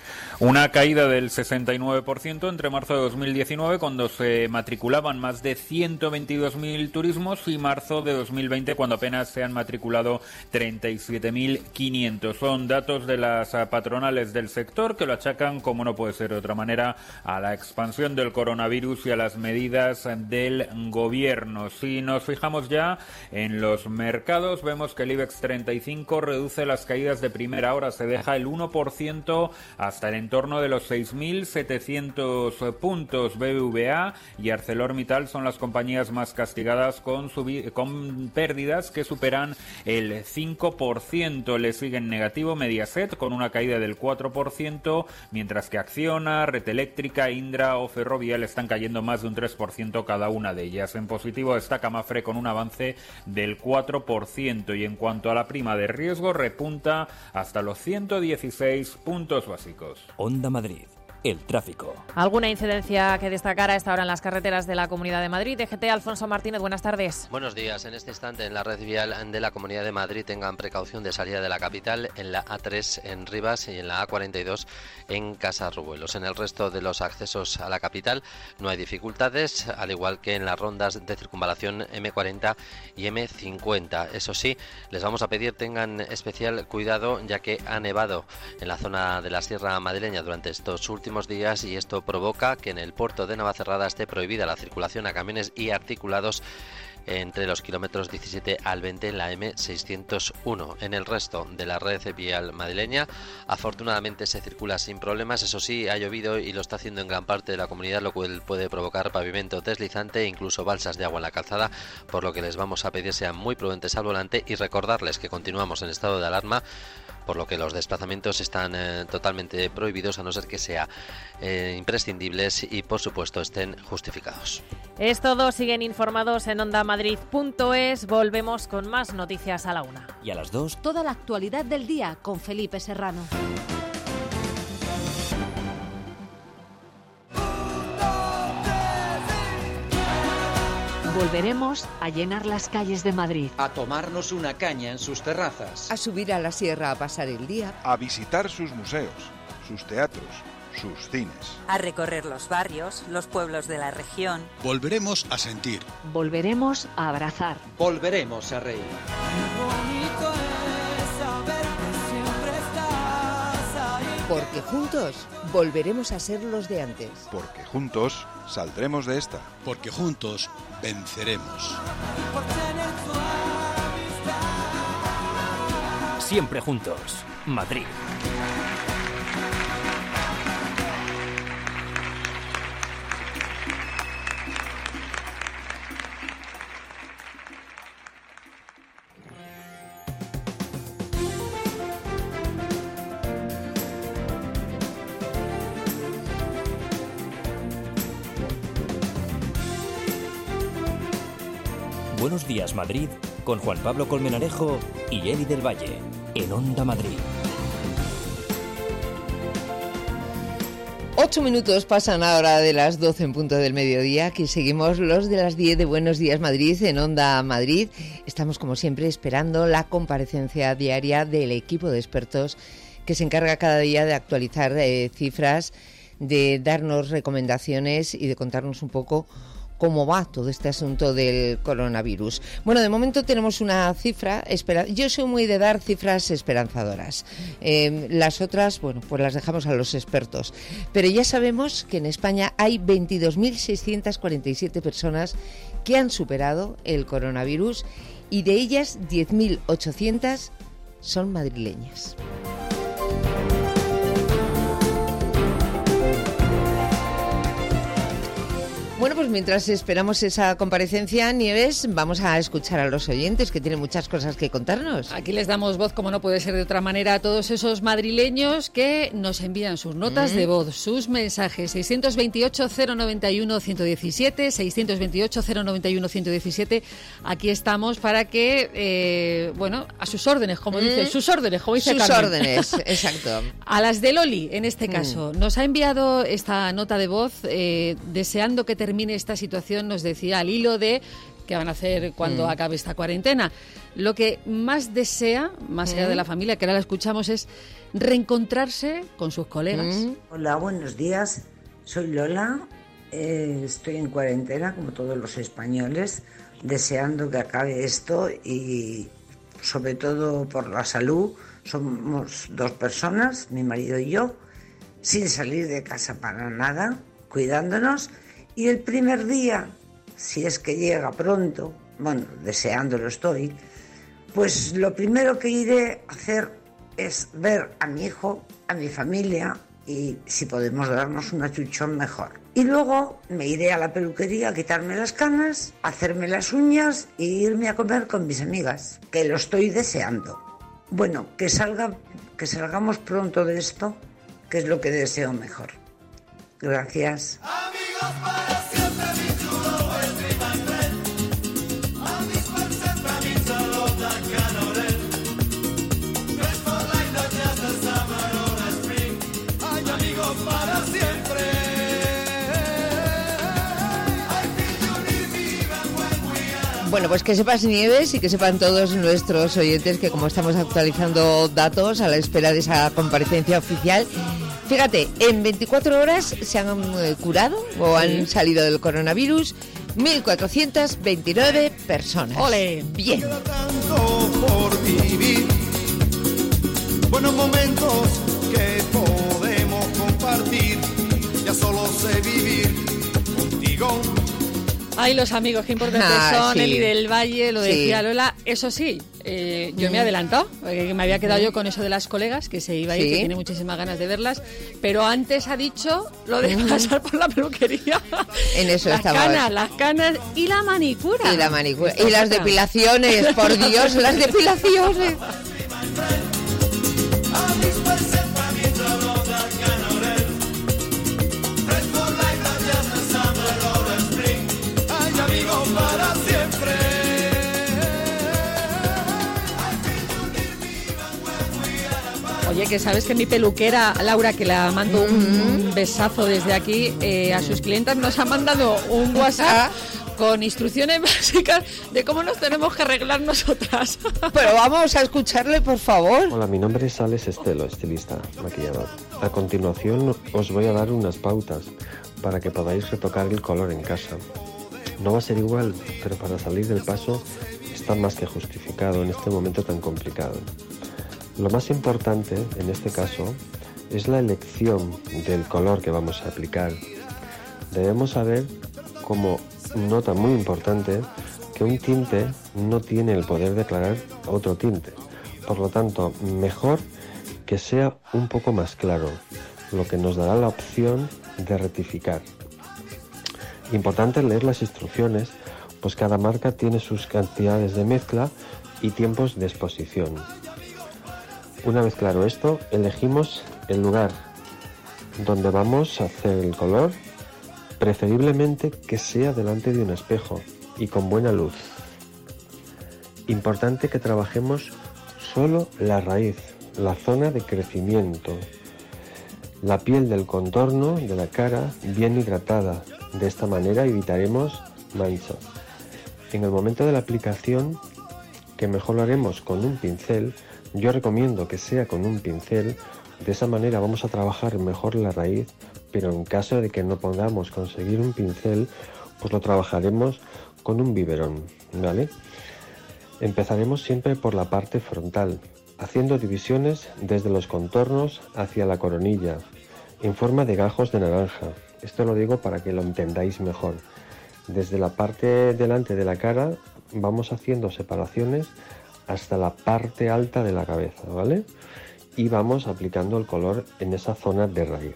S23: Una caída del sesenta y nueve por ciento entre marzo de dos mil diecinueve, cuando se matriculaban más de ciento veintidós mil turismos, y marzo de dos mil veinte, cuando apenas se han matriculado treinta y siete mil quinientos. Son datos de las patronales del sector que lo achacan, como no puede ser de otra manera, a la expansión del coronavirus y a las medidas del gobierno. Si nos fijamos ya en los mercados, vemos que el IBEX treinta y cinco reduce las caídas de primera hora, se deja el uno por ciento hasta el en torno de los seis mil setecientos puntos. B B V A y ArcelorMittal son las compañías más castigadas con, con pérdidas que superan el cinco por ciento. Le siguen negativo Mediaset con una caída del cuatro por ciento, mientras que Acciona, Red Eléctrica, Indra o Ferrovial están cayendo más de un tres por ciento cada una de ellas. En positivo destaca Mafre con un avance del cuatro por ciento, y en cuanto a la prima de riesgo repunta hasta los ciento dieciséis puntos básicos.
S5: Onda Madrid. El tráfico.
S19: ¿Alguna incidencia que destacar a esta hora en las carreteras de la Comunidad de Madrid? D G T, Alfonso Martínez, buenas tardes.
S24: Buenos días. En este instante en la red vial de la Comunidad de Madrid tengan precaución de salida de la capital en la A tres en Rivas y en la A cuarenta y dos en Casarruelos. En el resto de los accesos a la capital no hay dificultades, al igual que en las rondas de circunvalación M cuarenta y M cincuenta. Eso sí, les vamos a pedir tengan especial cuidado, ya que ha nevado en la zona de la Sierra Madrileña durante estos últimos días, y esto provoca que en el puerto de Navacerrada esté prohibida la circulación a camiones y articulados entre los kilómetros diecisiete al veinte en la M seiscientos uno. En el resto de la red vial madrileña, afortunadamente se circula sin problemas. Eso sí, ha llovido y lo está haciendo en gran parte de la comunidad, lo cual puede provocar pavimento deslizante e incluso balsas de agua en la calzada, por lo que les vamos a pedir sean muy prudentes al volante y recordarles que continuamos en estado de alarma, por lo que los desplazamientos están eh, totalmente prohibidos, a no ser que sean eh, imprescindibles y, por supuesto, estén justificados.
S19: Es todo. Siguen informados en onda madrid punto es. Volvemos con más noticias a la una.
S5: Y a las dos,
S6: toda la actualidad del día con Felipe Serrano. Volveremos a llenar las calles de Madrid.
S25: A tomarnos una caña en sus terrazas.
S3: A subir a la sierra a pasar el día.
S26: A visitar sus museos, sus teatros, sus cines.
S27: A recorrer los barrios, los pueblos de la región.
S8: Volveremos a sentir.
S6: Volveremos a abrazar.
S25: Volveremos a reír.
S3: Porque juntos volveremos a ser los de antes.
S26: Porque juntos saldremos de esta.
S8: Porque juntos venceremos.
S5: Siempre juntos. Madrid. Buenos días, Madrid, con Juan Pablo Colmenarejo y Eli del Valle, en Onda Madrid.
S3: Ocho minutos pasan ahora de las doce en punto del mediodía. Aquí seguimos los de las diez de Buenos Días Madrid en Onda Madrid. Estamos, como siempre, esperando la comparecencia diaria del equipo de expertos que se encarga cada día de actualizar eh, cifras de darnos recomendaciones y de contarnos un poco cómo va todo este asunto del coronavirus. Bueno, de momento tenemos una cifra, espera, yo soy muy de dar cifras esperanzadoras. Eh, las otras, bueno, pues las dejamos a los expertos. Pero ya sabemos que en España hay veintidós mil seiscientas cuarenta y siete personas que han superado el coronavirus y de ellas diez mil ochocientas son madrileñas. Bueno, pues mientras esperamos esa comparecencia, Nieves, vamos a escuchar a los oyentes que tienen muchas cosas que contarnos.
S1: Aquí les damos voz, como no puede ser de otra manera, a todos esos madrileños que nos envían sus notas mm. de voz, sus mensajes. seiscientos veintiocho, cero noventa y uno, ciento diecisiete, seiscientos veintiocho, cero noventa y uno, ciento diecisiete. Aquí estamos para que, eh, bueno, a sus órdenes, como mm. dice, sus órdenes, como dice
S3: Sus
S1: Carmen.
S3: órdenes, exacto.
S1: A las de Loli, en este caso, mm. nos ha enviado esta nota de voz eh, deseando que termine termine esta situación, nos decía, al hilo de qué van a hacer cuando mm. acabe esta cuarentena. Lo que más desea, más allá mm. de la familia, que ahora la escuchamos, es reencontrarse con sus colegas.
S2: Mm. Hola, buenos días. Soy Lola. Eh, estoy en cuarentena, como todos los españoles, deseando que acabe esto y, sobre todo, por la salud. Somos dos personas, mi marido y yo, sin salir de casa para nada, cuidándonos. Y el primer día, si es que llega pronto, bueno, deseándolo estoy, pues lo primero que iré a hacer es ver a mi hijo, a mi familia y si podemos darnos una chuchón mejor. Y luego me iré a la peluquería a quitarme las canas, hacerme las uñas e irme a comer con mis amigas, que lo estoy deseando. Bueno, que salga, que salgamos pronto de esto, que es lo que deseo mejor. Gracias.
S3: Bueno, pues que sepas, Nieves, y que sepan todos nuestros oyentes que como estamos actualizando datos a la espera de esa comparecencia oficial, fíjate, en veinticuatro horas se han eh, curado o han sí. salido del coronavirus mil cuatrocientas veintinueve personas.
S1: ¡Ole!
S3: Bien.
S7: Por vivir buenos momentos que podemos compartir, ya solo sé vivir contigo.
S1: Ay, los amigos, qué importantes ah, son, sí. Eli del Valle, lo decía sí. Lola. Eso sí, eh, yo me he adelantado, porque me había quedado yo con eso de las colegas, que se iba a ir, sí. que tiene muchísimas ganas de verlas, pero antes ha dicho lo de pasar por la peluquería.
S3: En eso
S1: las
S3: estaba.
S1: Las canas, las canas y la manicura.
S3: Y la manicura. Y las depilaciones, por Dios, las depilaciones.
S7: Para siempre.
S1: Oye, que sabes que mi peluquera, Laura, que la mando un, un besazo desde aquí, eh, a sus clientas nos ha mandado un WhatsApp con instrucciones básicas de cómo nos tenemos que arreglar nosotras.
S3: Pero vamos a escucharle, por favor.
S9: Hola, mi nombre es Alex Estelo, estilista, maquillador. A continuación os voy a dar unas pautas para que podáis retocar el color en casa. No va a ser igual, pero para salir del paso está más que justificado en este momento tan complicado. Lo más importante, en este caso, es la elección del color que vamos a aplicar. Debemos saber, como nota muy importante, que un tinte no tiene el poder de aclarar otro tinte. Por lo tanto, mejor que sea un poco más claro, lo que nos dará la opción de rectificar. Importante leer las instrucciones, pues cada marca tiene sus cantidades de mezcla y tiempos de exposición. Una vez claro esto, elegimos el lugar donde vamos a hacer el color, preferiblemente que sea delante de un espejo y con buena luz. Importante que trabajemos solo la raíz, la zona de crecimiento, la piel del contorno de la cara bien hidratada. De esta manera evitaremos manchas. En el momento de la aplicación, que mejor lo haremos con un pincel, yo recomiendo que sea con un pincel. De esa manera vamos a trabajar mejor la raíz pero en caso de que no podamos conseguir un pincel, pues lo trabajaremos con un biberón, ¿vale? Empezaremos siempre por la parte frontal, haciendo divisiones desde los contornos hacia la coronilla, en forma de gajos de naranja. Esto lo digo para que lo entendáis mejor. Desde la parte delante de la cara vamos haciendo separaciones hasta la parte alta de la cabeza, ¿vale? Y vamos aplicando el color en esa zona de raíz.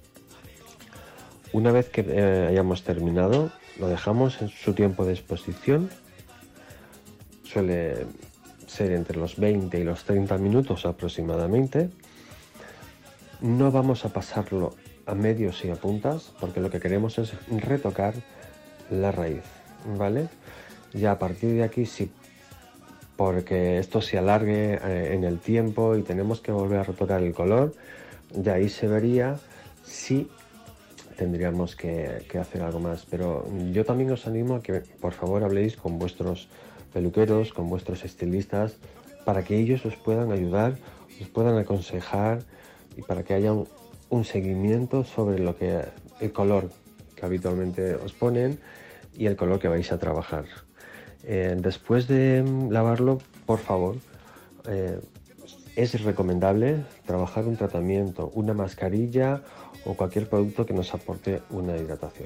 S9: Una vez que eh, hayamos terminado, lo dejamos en su tiempo de exposición. Suele ser entre los veinte y los treinta minutos aproximadamente. No vamos a pasarlo a medios y a puntas, porque lo que queremos es retocar la raíz, ¿vale? Ya a partir de aquí, sí, porque esto se alargue eh, en el tiempo y tenemos que volver a retocar el color, ya ahí se vería si tendríamos que, que hacer algo más. Pero yo también os animo a que por favor habléis con vuestros peluqueros, con vuestros estilistas, para que ellos os puedan ayudar, os puedan aconsejar y para que haya un, un seguimiento sobre lo que el color que habitualmente os ponen y el color que vais a trabajar. Eh, después de lavarlo, por favor, eh, es recomendable trabajar un tratamiento, una mascarilla o cualquier producto que nos aporte una hidratación.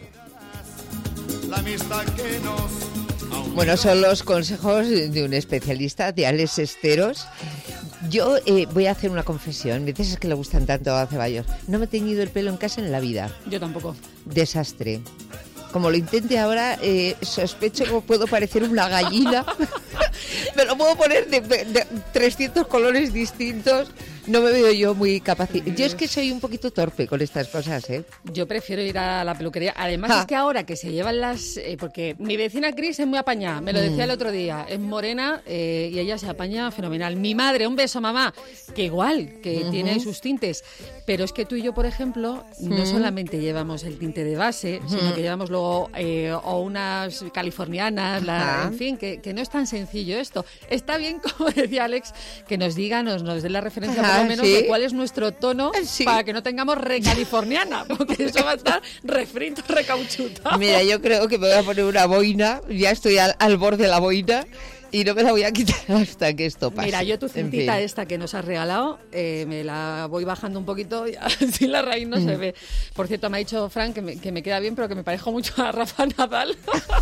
S3: Bueno, son los consejos de un especialista, de Alex Esteros. Yo eh, voy a hacer una confesión. Me dices que le gustan tanto a Ceballos. No me he teñido el pelo en casa en la vida.
S1: Yo tampoco.
S3: Desastre. Como lo intente ahora, eh, sospecho que puedo parecer una gallina. Me lo puedo poner de, de, de trescientos colores distintos. No me veo yo muy capaz. Yo es que soy un poquito torpe con estas cosas, ¿eh?
S1: Yo prefiero ir a la peluquería. Además ah. es que ahora que se llevan las... Eh, porque mi vecina Cris es muy apañada, me lo decía mm. el otro día. Es morena eh, y ella se apaña fenomenal. Mi madre, un beso, mamá, que igual, que uh-huh. tiene sus tintes. Pero es que tú y yo, por ejemplo, mm. no solamente llevamos el tinte de base, mm. sino que llevamos luego eh, o unas californianas, la, en fin, que, que no es tan sencillo esto. Está bien, como decía Alex, que nos diga, nos, nos dé la referencia Ajá. por lo menos ¿Sí? de cuál es nuestro tono sí. para que no tengamos recaliforniana, porque eso va a estar refrito, recauchutado.
S3: Mira, yo creo que me voy a poner una boina, ya estoy al, al borde de la boina y no me la voy a quitar hasta que esto pase.
S1: Mira, yo tu cintita en fin. esta que nos has regalado, eh, me la voy bajando un poquito y así la raíz no mm. se ve. Por cierto, me ha dicho Frank que me, que me queda bien, pero que me parezco mucho a Rafa Nadal.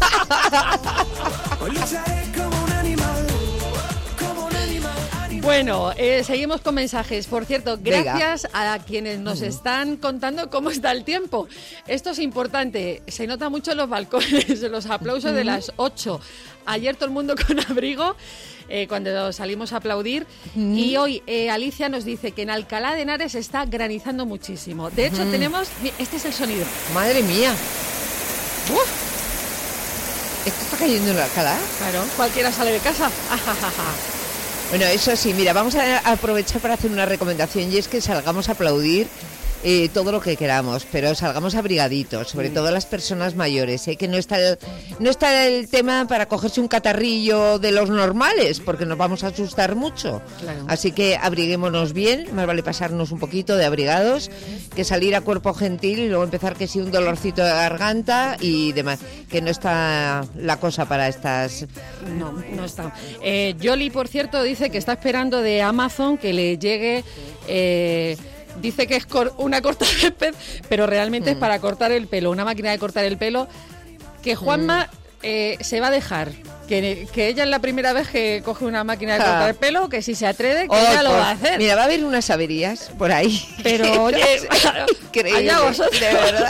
S1: Bueno, eh, seguimos con mensajes. Por cierto, gracias Venga. a quienes nos uh-huh. están contando cómo está el tiempo. Esto es importante. Se nota mucho en los balcones, los aplausos uh-huh. de las ocho. Ayer todo el mundo con abrigo eh, cuando salimos a aplaudir. Uh-huh. Y hoy eh, Alicia nos dice que en Alcalá de Henares está granizando muchísimo. De hecho, uh-huh. tenemos... Este es el sonido.
S3: ¡Madre mía! ¡Uf! ¿Esto está cayendo en Alcalá?
S1: Claro, cualquiera sale de casa.
S3: Bueno, eso sí, mira, vamos a aprovechar para hacer una recomendación y es que salgamos a aplaudir eh, todo lo que queramos, pero salgamos abrigaditos, sobre todo las personas mayores, ¿eh? que no está, el, no está el tema para cogerse un catarrillo de los normales, porque nos vamos a asustar mucho. Claro. Así que abriguémonos bien, más vale pasarnos un poquito de abrigados, que salir a cuerpo gentil y luego empezar que sí un dolorcito de garganta y demás, que no está la cosa para estas...
S1: No, no está. Eh, Yoli, por cierto, dice que está esperando de Amazon que le llegue... Eh, Dice que es cor- una corta césped, pero realmente mm. es para cortar el pelo, una máquina de cortar el pelo, que Juanma mm. eh, se va a dejar. Que, que ella es la primera vez que coge una máquina de ja. cortar el pelo, que si se atreve, que oh, ella lo va a hacer.
S3: Mira, va a haber unas averías por ahí.
S1: Pero oye,
S3: increíble, allá vosotros. De verdad.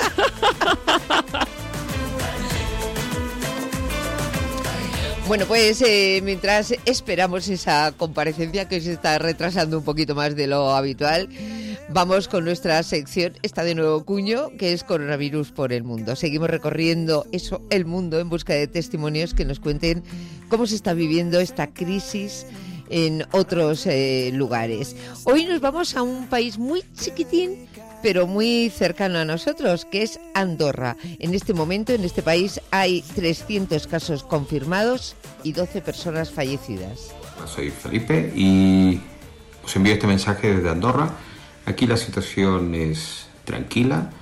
S3: Bueno, pues eh, mientras esperamos esa comparecencia que se está retrasando un poquito más de lo habitual, vamos con nuestra sección, esta de nuevo cuño, que es Coronavirus por el Mundo. Seguimos recorriendo eso, el mundo, en busca de testimonios que nos cuenten cómo se está viviendo esta crisis en otros eh, lugares. Hoy nos vamos a un país muy chiquitín, pero muy cercano a nosotros, que es Andorra. En este momento, en este país, hay trescientos casos confirmados y doce personas fallecidas.
S10: Soy Felipe y os envío este mensaje desde Andorra. Aquí la situación es tranquila,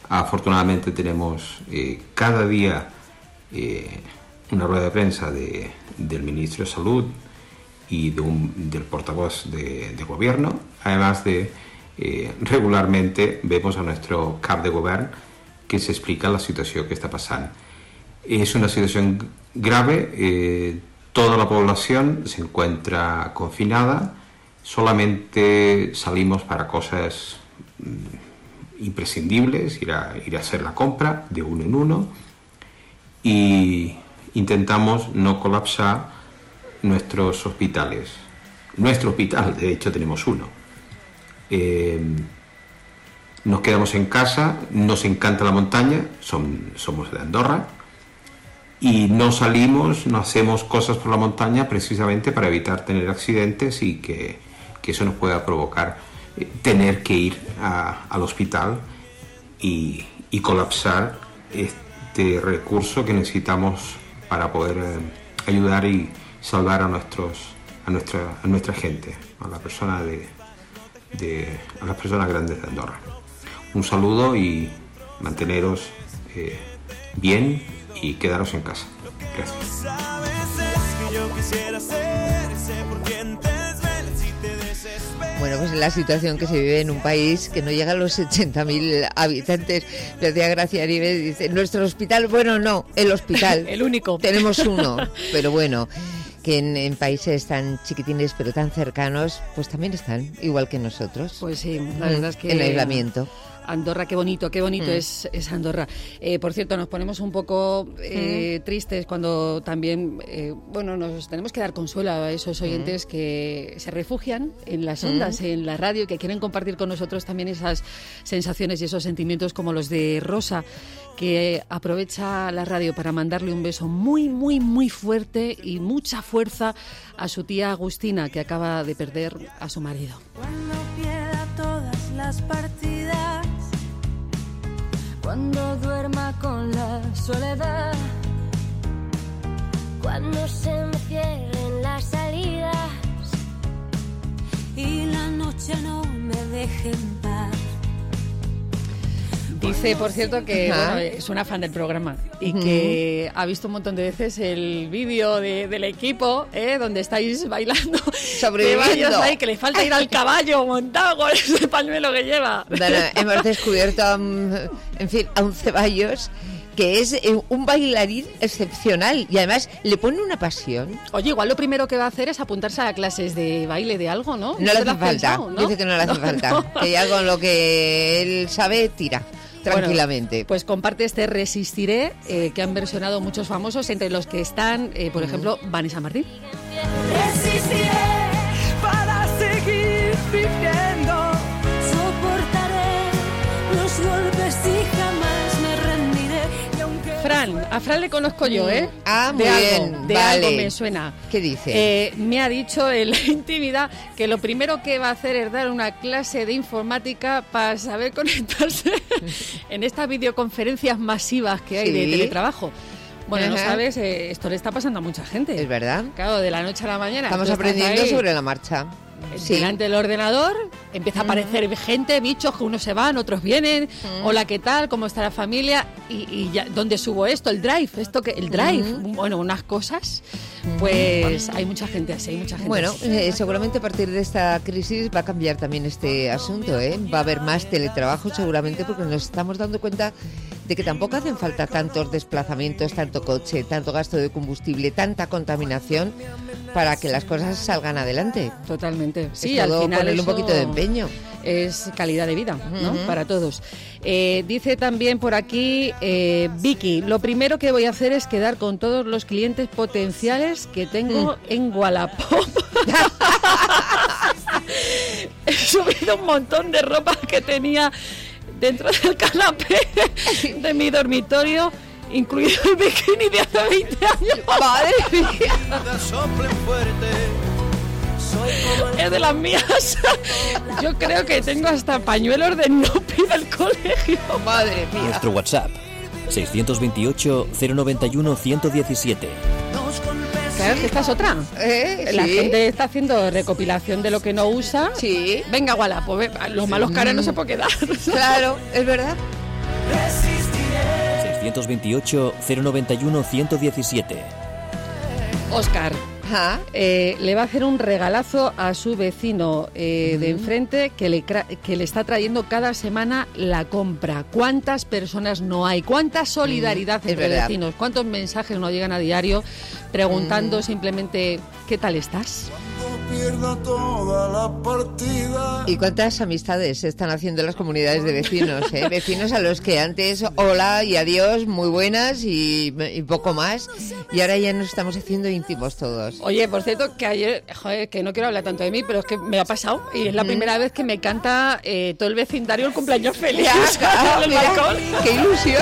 S10: Afortunadamente tenemos eh, cada día eh, una rueda de prensa de, del Ministro de Salud y de un, del portavoz de, de Gobierno, además de eh, regularmente vemos a nuestro cap de Govern que se explica la situación que está pasando. Es una situación grave, eh, toda la población se encuentra confinada, solamente salimos para cosas mm, imprescindibles, ir a, ir a hacer la compra de uno en uno, y intentamos no colapsar nuestros hospitales. Nuestro hospital, de hecho, tenemos uno. Eh, nos quedamos en casa, nos encanta la montaña, son, somos de Andorra, y no salimos, no hacemos cosas por la montaña precisamente para evitar tener accidentes y que, que eso nos pueda provocar eh, tener que ir a, al hospital y, y colapsar este recurso que necesitamos para poder eh, ayudar y salvar a nuestros a nuestra a nuestra gente, a la persona de, de a las personas grandes de Andorra. Un saludo y manteneros eh, bien y quedaros en casa. Gracias.
S3: Bueno, pues la situación que se vive en un país que no llega a los ochenta mil habitantes. Le hacía gracia a Nivel, dice, nuestro hospital, bueno, no, el hospital.
S1: El único.
S3: Tenemos uno, pero bueno, que en, en países tan chiquitines pero tan cercanos, pues también están, igual que nosotros.
S1: Pues sí, la verdad es que...
S3: En aislamiento.
S1: Andorra, qué bonito, qué bonito
S3: mm.
S1: es, es Andorra. Eh, por cierto, nos ponemos un poco eh, mm. tristes cuando también, eh, bueno, nos tenemos que dar consuelo a esos oyentes mm. que se refugian en las ondas, mm. en la radio, y que quieren compartir con nosotros también esas sensaciones y esos sentimientos como los de Rosa, que aprovecha la radio para mandarle un beso muy, muy, muy fuerte y mucha fuerza a su tía Agustina, que acaba de perder a su marido.
S11: Cuando pierda todas las partidas, cuando duerma con la soledad, cuando se me cierren las salidas y la noche no me deje en paz.
S1: Dice, por cierto, que bueno, es una fan del programa y
S3: Uh-huh.
S1: que ha visto un montón de veces el vídeo de, del equipo, ¿eh? Donde estáis bailando.
S3: Sobreviviendo.
S1: Ahí, que le falta ir al caballo montado con ese pañuelo que lleva.
S3: Dana, hemos descubierto, um, en fin, a un Ceballos que es eh, un bailarín excepcional y además le pone una pasión.
S1: Oye, igual lo primero que va a hacer es apuntarse a clases de baile de algo, ¿no?
S3: No, no le hace
S1: falta,
S3: pensado, ¿no? Dice que no le hace no, falta, no. Que ya con lo que él sabe tira. Tranquilamente.
S1: Bueno, pues comparte este Resistiré, eh, que han versionado muchos famosos, entre los que están, eh, por mm. ejemplo, Vanessa Martín.
S11: Resistiré para seguir viviendo, soportaré los golpes y jamás me rendiré. Y aunque
S1: Fran, a Fran le conozco yo, ¿eh?
S3: Ah,
S1: de
S3: muy
S1: algo,
S3: bien,
S1: de
S3: vale.
S1: algo me suena.
S3: ¿Qué dice?
S1: Eh, me ha dicho en la intimidad que lo primero que va a hacer es dar una clase de informática para saber conectarse en estas videoconferencias masivas que hay, ¿sí?, de teletrabajo. Bueno, uh-huh. no sabes, eh, esto le está pasando a mucha gente.
S3: Es verdad.
S1: Claro, de la noche a la mañana.
S3: Estamos aprendiendo sobre la marcha.
S1: Sí. Delante del ordenador empieza a aparecer uh-huh. gente, bichos, que unos se van, otros vienen. Uh-huh. Hola, ¿qué tal? ¿Cómo está la familia? Y, y ya, ¿dónde subo esto? El drive, esto que el drive, uh-huh. bueno, unas cosas. Pues hay mucha gente así, hay mucha gente.
S3: Bueno,
S1: así.
S3: Eh, seguramente a partir de esta crisis va a cambiar también este asunto, ¿eh? Va a haber más teletrabajo seguramente porque nos estamos dando cuenta de que tampoco hacen falta tantos desplazamientos, tanto coche, tanto gasto de combustible, tanta contaminación para que las cosas salgan adelante.
S1: Totalmente. Sí,
S3: es todo
S1: al final
S3: ponerle un poquito de empeño.
S1: Es calidad de vida, ¿no?
S3: Uh-huh.
S1: Para todos. Eh, dice también por aquí eh, Vicky, lo primero que voy a hacer es quedar con todos los clientes potenciales que tengo mm. en Wallapop. He subido un montón de ropa que tenía dentro del canapé de mi dormitorio, incluido el bikini de hace veinte años.
S3: ¡Madre mía!
S1: Es de las mías. Yo creo que tengo hasta pañuelos de Nopi del colegio.
S3: Madre mía.
S5: Nuestro WhatsApp seiscientos veintiocho, cero noventa y uno, ciento diecisiete.
S1: Claro, que esta es otra.
S3: ¿Eh?
S1: La
S3: ¿Sí?
S1: gente está haciendo recopilación de lo que no usa.
S3: Sí.
S1: Venga, Wallapop, los malos caras no se puede quedar.
S3: Claro, es verdad.
S5: seiscientos veintiocho, cero noventa y uno, ciento diecisiete.
S1: Óscar. Eh, le va a hacer un regalazo a su vecino eh, uh-huh. de enfrente que le, que le está trayendo cada semana la compra. ¿Cuántas personas no hay? ¿Cuánta solidaridad uh-huh. entre vecinos? ¿Cuántos mensajes nos llegan a diario preguntando uh-huh. simplemente ¿qué tal estás?
S7: Pierda toda la partida.
S3: ¿Y cuántas amistades se están haciendo las comunidades de vecinos? ¿eh? Vecinos a los que antes hola y adiós, muy buenas y, y poco más, y ahora ya nos estamos haciendo íntimos todos.
S1: Oye, por cierto, que ayer, joder, que no quiero hablar tanto de mí, pero es que me ha pasado y es la mm. primera vez que me canta eh, todo el vecindario el cumpleaños feliz en el balcón.
S3: ¡Qué ilusión!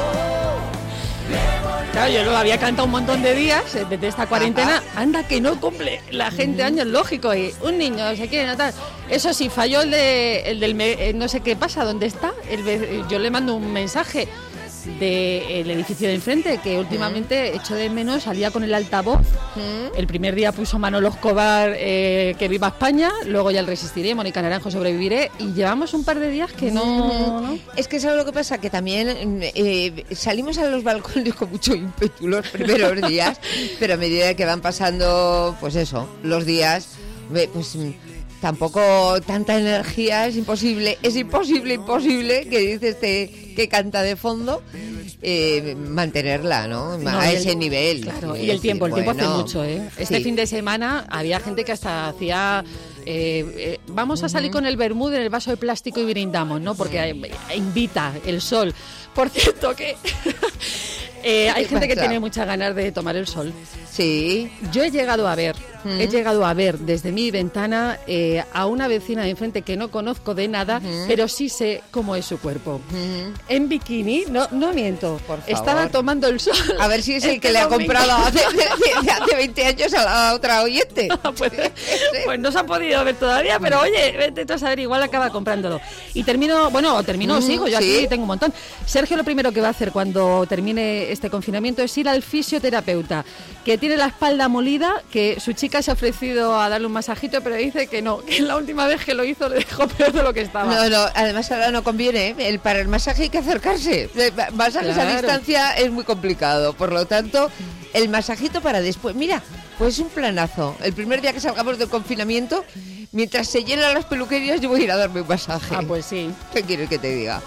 S1: Claro, yo lo había cantado un montón de días desde esta cuarentena. Ajá. Anda que no cumple la gente años, lógico. Y un niño se quiere notar. Eso sí, falló el, de, el del me, no sé qué pasa, ¿dónde está? El, yo le mando un mensaje del edificio de enfrente que últimamente echo de menos, salía con el altavoz. ¿Mm? El primer día puso Manolo Escobar, eh, que viva España, luego ya el Resistiré, Mónica Naranjo, Sobreviviré, y llevamos un par de días que no...
S3: Mm-hmm. ¿no? Es que ¿sabes lo que pasa? Que también eh, salimos a los balcones con mucho ímpetu los primeros días, pero a medida que van pasando, pues eso, los días, pues... tampoco tanta energía, es imposible, es imposible, imposible, que dice este que canta de fondo, eh, mantenerla, ¿no? no a ese el, nivel.
S1: Claro, y el tiempo, el tiempo bueno, hace mucho, ¿eh? Este sí. fin de semana había gente que hasta hacía... Eh, eh, vamos a salir uh-huh. con el vermut en el vaso de plástico y brindamos, ¿no? Porque eh, invita el sol. Por cierto que... Eh, hay gente que tiene muchas ganas de tomar el sol.
S3: Sí.
S1: Yo he llegado a ver, mm. he llegado a ver desde mi ventana eh, a una vecina de enfrente que no conozco de nada, mm. pero sí sé cómo es su cuerpo. Mm. En bikini, no, no miento,
S3: por favor.
S1: Estaba tomando el sol.
S3: A ver si es el que le ha comprado hace, de, de hace veinte años a la otra oyente.
S1: pues, pues no se ha podido ver todavía, pero oye, vete tú a saber, igual acaba comprándolo. Y termino, bueno, termino, mm, sigo, yo ¿sí? aquí tengo un montón. Sergio lo primero que va a hacer cuando termine este confinamiento es ir al fisioterapeuta, que tiene la espalda molida, que su chica se ha ofrecido a darle un masajito, pero dice que no, que la última vez que lo hizo le dejó peor de lo que estaba.
S3: No, no, además ahora no conviene, ¿eh? el, para el masaje hay que acercarse, masajes claro. a distancia es muy complicado, por lo tanto, el masajito para después, mira, pues un planazo, el primer día que salgamos del confinamiento, mientras se llenan las peluquerías yo voy a ir a darme un masaje.
S1: Ah, pues sí.
S3: ¿Qué quieres que te diga?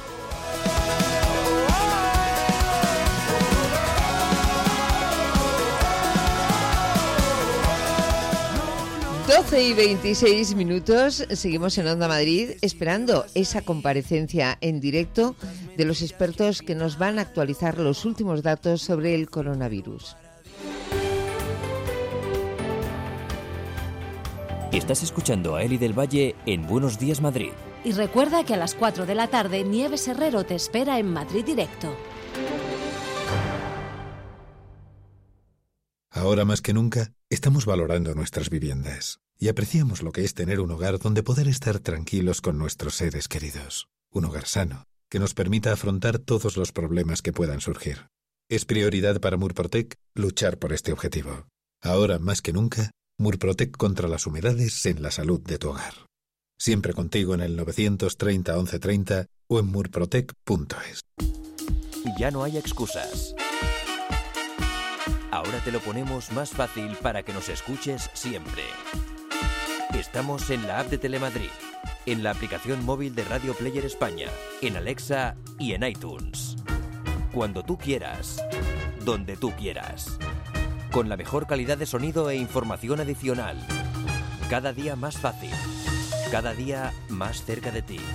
S3: doce y veintiséis minutos, seguimos en Onda Madrid esperando esa comparecencia en directo de los expertos que nos van a actualizar los últimos datos sobre el coronavirus.
S5: Estás escuchando a Eli del Valle en Buenos Días Madrid.
S6: Y recuerda que a las cuatro de la tarde Nieves Herrero te espera en Madrid Directo.
S12: Ahora más que nunca, estamos valorando nuestras viviendas y apreciamos lo que es tener un hogar donde poder estar tranquilos con nuestros seres queridos. Un hogar sano, que nos permita afrontar todos los problemas que puedan surgir. Es prioridad para Murprotec luchar por este objetivo. Ahora más que nunca, Murprotec contra las humedades en la salud de tu hogar. Siempre contigo en el novecientos treinta once treinta o en murprotec punto es.
S5: Ya no hay excusas. Ahora te lo ponemos más fácil para que nos escuches siempre. Estamos en la app de Telemadrid, en la aplicación móvil de Radio Player España, en Alexa y en iTunes. Cuando tú quieras, donde tú quieras. Con la mejor calidad de sonido e información adicional. Cada día más fácil. Cada día más cerca de ti.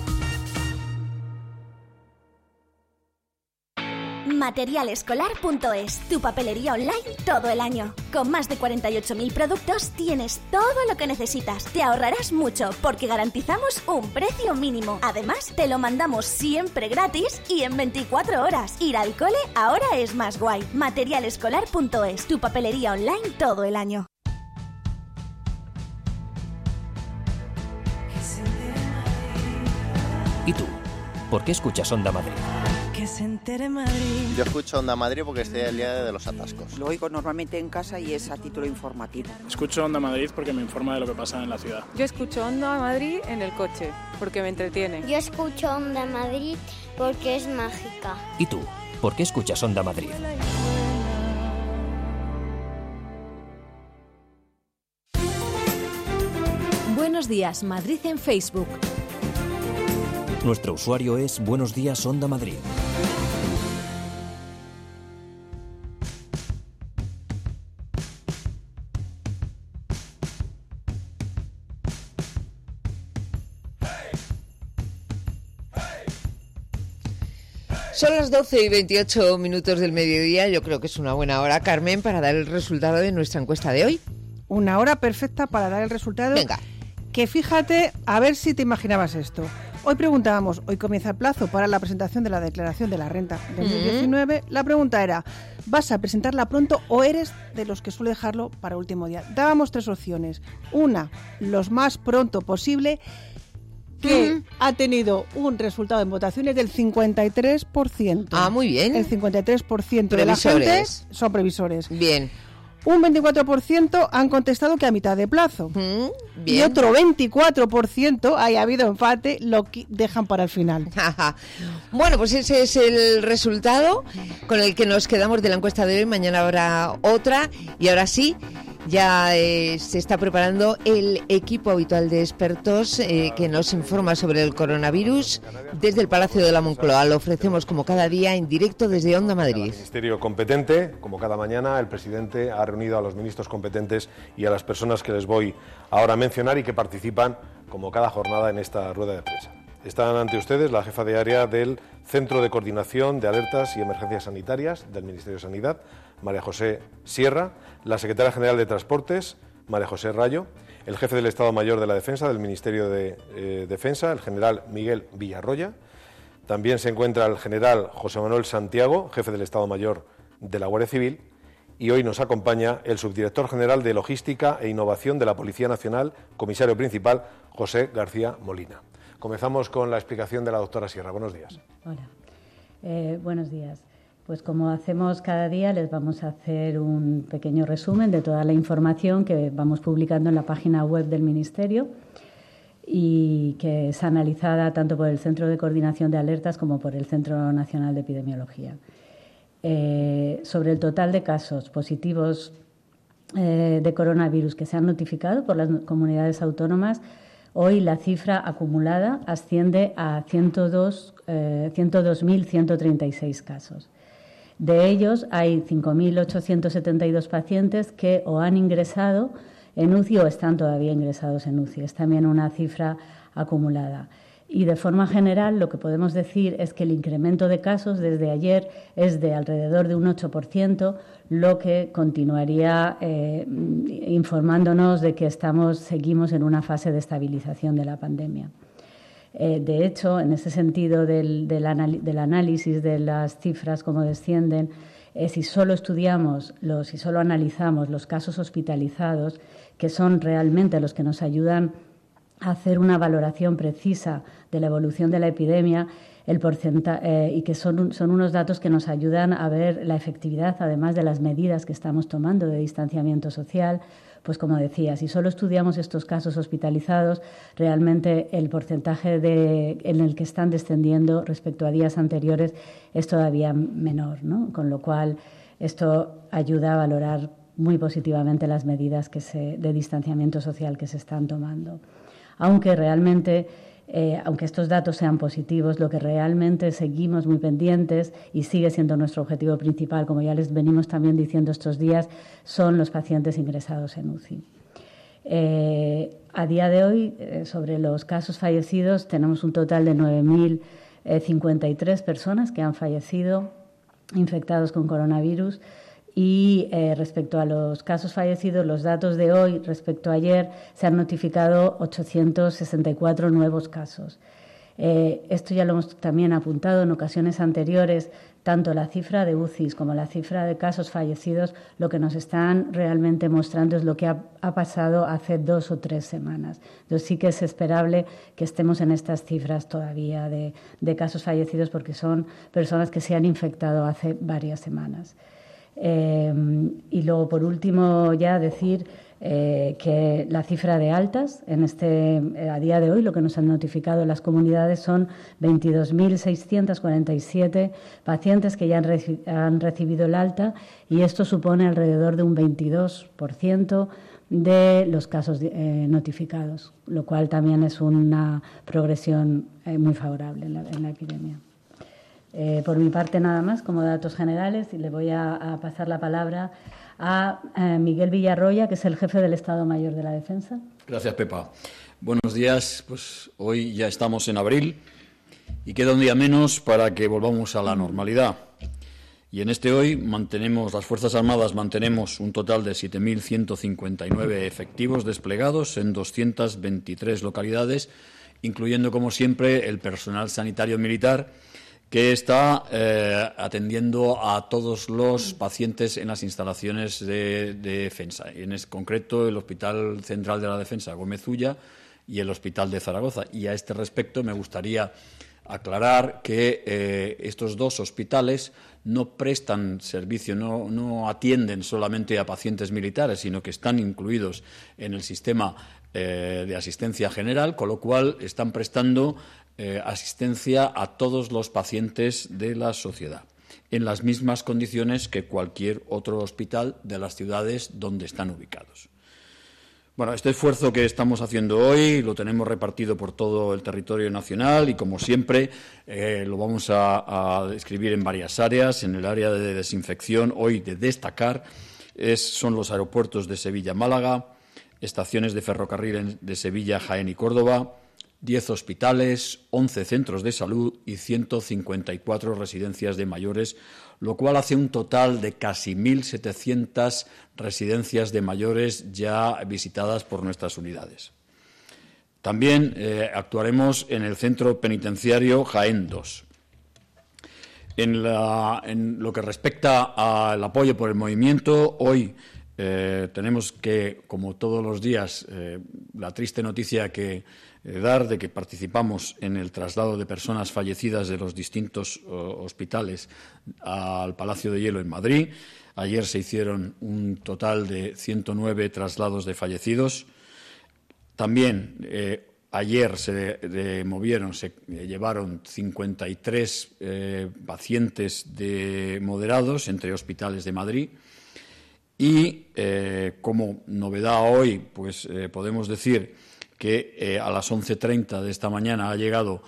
S13: Materialescolar punto es, tu papelería online todo el año. Con más de cuarenta y ocho mil productos tienes todo lo que necesitas. Te ahorrarás mucho porque garantizamos un precio mínimo. Además, te lo mandamos siempre gratis y en veinticuatro horas. Ir al cole ahora es más guay. Materialescolar punto es, tu papelería online todo el año.
S5: ¿Y tú? ¿Por qué escuchas Onda Madrid?
S11: que se entere Madrid.
S4: Yo escucho Onda Madrid porque estoy al día de los atascos.
S14: Lo oigo normalmente en casa y es a título informativo.
S15: Escucho Onda Madrid porque me informa de lo que pasa en la ciudad.
S16: Yo escucho Onda Madrid en el coche porque me entretiene.
S17: Yo escucho Onda Madrid porque es mágica.
S5: ¿Y tú? ¿Por qué escuchas Onda Madrid?
S6: Buenos días, Madrid en Facebook.
S5: Nuestro usuario es Buenos Días Onda Madrid.
S3: Son las doce y veintiocho minutos del mediodía. Yo creo que es una buena hora, Carmen, para dar el resultado de nuestra encuesta de hoy.
S18: Una hora perfecta para dar el resultado.
S3: Venga.
S18: Que fíjate, a ver si te imaginabas esto. Hoy preguntábamos, hoy comienza el plazo para la presentación de la declaración de la renta de dos mil diecinueve. Mm. La pregunta era, ¿vas a presentarla pronto o eres de los que suele dejarlo para último día? Dábamos tres opciones. Una, los más pronto posible, que mm. ha tenido un resultado en votaciones del cincuenta y tres por ciento.
S3: Ah, muy bien.
S18: El cincuenta y tres por ciento de la gente son previsores.
S3: Bien.
S18: Un veinticuatro por ciento han contestado que a mitad de plazo.
S3: Mm,
S18: y otro veinticuatro por ciento, ahí ha habido empate, lo que dejan para el final.
S3: Bueno, pues ese es el resultado con el que nos quedamos de la encuesta de hoy. Mañana habrá otra y ahora sí, ya eh, se está preparando el equipo habitual de expertos eh, que nos informa sobre el coronavirus desde el Palacio de la Moncloa. Lo ofrecemos como cada día en directo desde Onda Madrid.
S20: El ministerio competente, como cada mañana, el presidente ha reunido a los ministros competentes y a las personas que les voy ahora a mencionar y que participan como cada jornada en esta rueda de prensa. Están ante ustedes la jefa de área del Centro de Coordinación de Alertas y Emergencias Sanitarias del Ministerio de Sanidad, María José Sierra, la secretaria general de Transportes, María José Rayo, el jefe del Estado Mayor de la Defensa del Ministerio de eh, Defensa, el general Miguel Villarroya. También se encuentra el general José Manuel Santiago, jefe del Estado Mayor de la Guardia Civil. Y hoy nos acompaña el subdirector general de Logística e Innovación de la Policía Nacional, comisario principal, José García Molina. Comenzamos con la explicación de la doctora Sierra. Buenos días.
S28: Hola, eh, buenos días. Pues como hacemos cada día, les vamos a hacer un pequeño resumen de toda la información que vamos publicando en la página web del Ministerio y que es analizada tanto por el Centro de Coordinación de Alertas como por el Centro Nacional de Epidemiología. Eh, sobre el total de casos positivos eh, de coronavirus que se han notificado por las comunidades autónomas, hoy la cifra acumulada asciende a ciento dos mil ciento treinta y seis casos. De ellos hay cinco mil ochocientos setenta y dos pacientes que o han ingresado en U C I o están todavía ingresados en U C I. Es también una cifra acumulada. Y de forma general lo que podemos decir es que el incremento de casos desde ayer es de alrededor de un ocho por ciento, lo que continuaría eh, informándonos de que estamos, seguimos en una fase de estabilización de la pandemia. Eh, de hecho, en ese sentido del, del, anal, del análisis de las cifras, cómo descienden, eh, si solo estudiamos, los, si solo analizamos los casos hospitalizados, que son realmente los que nos ayudan a hacer una valoración precisa de la evolución de la epidemia, el porcentaje, eh, y que son, son unos datos que nos ayudan a ver la efectividad, además de las medidas que estamos tomando de distanciamiento social. Pues como decía, si solo estudiamos estos casos hospitalizados, realmente el porcentaje de, en el que están descendiendo respecto a días anteriores es todavía menor, ¿no? Con lo cual esto ayuda a valorar muy positivamente las medidas que se, de distanciamiento social que se están tomando. Aunque realmente, eh, aunque estos datos sean positivos, lo que realmente seguimos muy pendientes y sigue siendo nuestro objetivo principal, como ya les venimos también diciendo estos días, son los pacientes ingresados en U C I. Eh, a día de hoy, eh, sobre los casos fallecidos, tenemos un total de nueve mil cincuenta y tres personas que han fallecido infectados con coronavirus. Y eh, respecto a los casos fallecidos, los datos de hoy respecto a ayer, se han notificado ochocientos sesenta y cuatro nuevos casos. Eh, esto ya lo hemos también apuntado en ocasiones anteriores, tanto la cifra de U C Is como la cifra de casos fallecidos lo que nos están realmente mostrando es lo que ha, ha pasado hace dos o tres semanas. Entonces sí que es esperable que estemos en estas cifras todavía de, de casos fallecidos porque son personas que se han infectado hace varias semanas. Eh, y luego, por último, ya decir eh, que la cifra de altas, en este, eh, a día de hoy, lo que nos han notificado las comunidades son veintidós mil seiscientos cuarenta y siete pacientes que ya han, reci han recibido el alta, y esto supone alrededor de un veintidós por ciento de los casos eh, notificados, lo cual también es una progresión eh, muy favorable en la, en la epidemia. Eh, por mi parte, nada más, como datos generales, y le voy a, a pasar la palabra a eh, Miguel Villarroya, que es el jefe del Estado Mayor de la Defensa.
S19: Gracias, Pepa. Buenos días. Pues hoy ya estamos en abril y queda un día menos para que volvamos a la normalidad. Y en este hoy mantenemos, las Fuerzas Armadas mantenemos un total de siete mil ciento cincuenta y nueve efectivos desplegados en doscientas veintitrés localidades, incluyendo, como siempre, el personal sanitario militar, que está eh, atendiendo a todos los pacientes en las instalaciones de, de defensa, en es, concreto el Hospital Central de la Defensa, Gómez Ulla, y el Hospital de Zaragoza. Y a este respecto me gustaría aclarar que eh, estos dos hospitales no prestan servicio, no, no atienden solamente a pacientes militares, sino que están incluidos en el sistema eh, de asistencia general, con lo cual están prestando Eh, asistencia a todos los pacientes de la sociedad, en las mismas condiciones que cualquier otro hospital de las ciudades donde están ubicados. Bueno, este esfuerzo que estamos haciendo hoy lo tenemos repartido por todo el territorio nacional y, como siempre, eh, lo vamos a, a describir en varias áreas. En el área de desinfección, hoy de destacar, es, son los aeropuertos de Sevilla-Málaga, estaciones de ferrocarril de Sevilla, Jaén y Córdoba, diez hospitales, once centros de salud y ciento cincuenta y cuatro residencias de mayores, lo cual hace un total de casi mil setecientas residencias de mayores ya visitadas por nuestras unidades. También eh, actuaremos en el centro penitenciario Jaén dos. En, la, en lo que respecta al apoyo por el movimiento, hoy eh, tenemos que, como todos los días, eh, la triste noticia que dar de que participamos en el traslado de personas fallecidas de los distintos uh, hospitales al Palacio de Hielo en Madrid. Ayer se hicieron un total de ciento nueve traslados de fallecidos. También eh, ayer se de, de movieron, se eh, llevaron cincuenta y tres eh, pacientes de moderados entre hospitales de Madrid. Y eh, como novedad hoy, pues eh, podemos decir que eh, a las once treinta de esta mañana ha llegado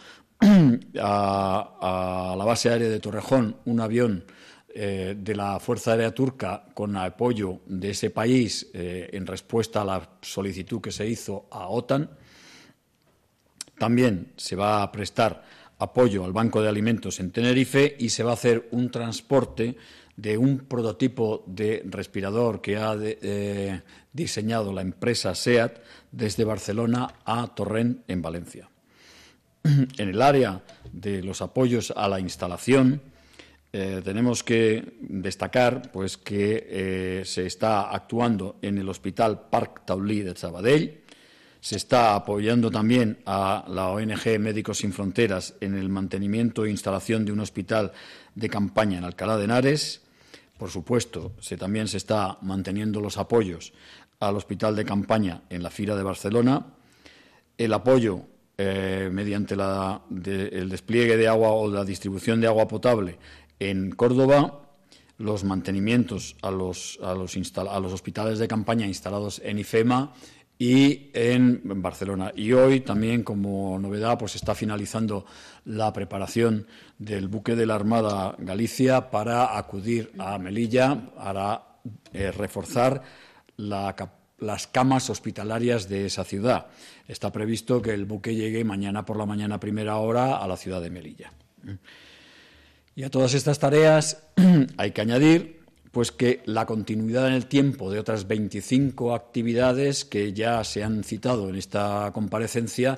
S19: a, a la base aérea de Torrejón un avión eh, de la Fuerza Aérea Turca con apoyo de ese país eh, en respuesta a la solicitud que se hizo a OTAN. También se va a prestar apoyo al Banco de Alimentos en Tenerife y se va a hacer un transporte de un prototipo de respirador que ha de, eh, diseñado la empresa SEAT desde Barcelona a Torrent, en Valencia. En el área de los apoyos a la instalación, eh, tenemos que destacar pues, que eh, se está actuando en el Hospital Parc Taulí de Sabadell, se está apoyando también a la O N G Médicos Sin Fronteras en el mantenimiento e instalación de un hospital de campaña en Alcalá de Henares. Por supuesto, se, también se está manteniendo los apoyos al hospital de campaña en la Fira de Barcelona, el apoyo eh, mediante la, de, el despliegue de agua o la distribución de agua potable en Córdoba, los mantenimientos a los, a los, a los hospitales de campaña instalados en IFEMA y en Barcelona. Y hoy también, como novedad, pues está finalizando la preparación del buque de la Armada Galicia para acudir a Melilla para eh, reforzar la, las camas hospitalarias de esa ciudad. Está previsto que el buque llegue mañana por la mañana a primera hora a la ciudad de Melilla. Y a todas estas tareas hay que añadir pues que la continuidad en el tiempo de otras veinticinco actividades que ya se han citado en esta comparecencia,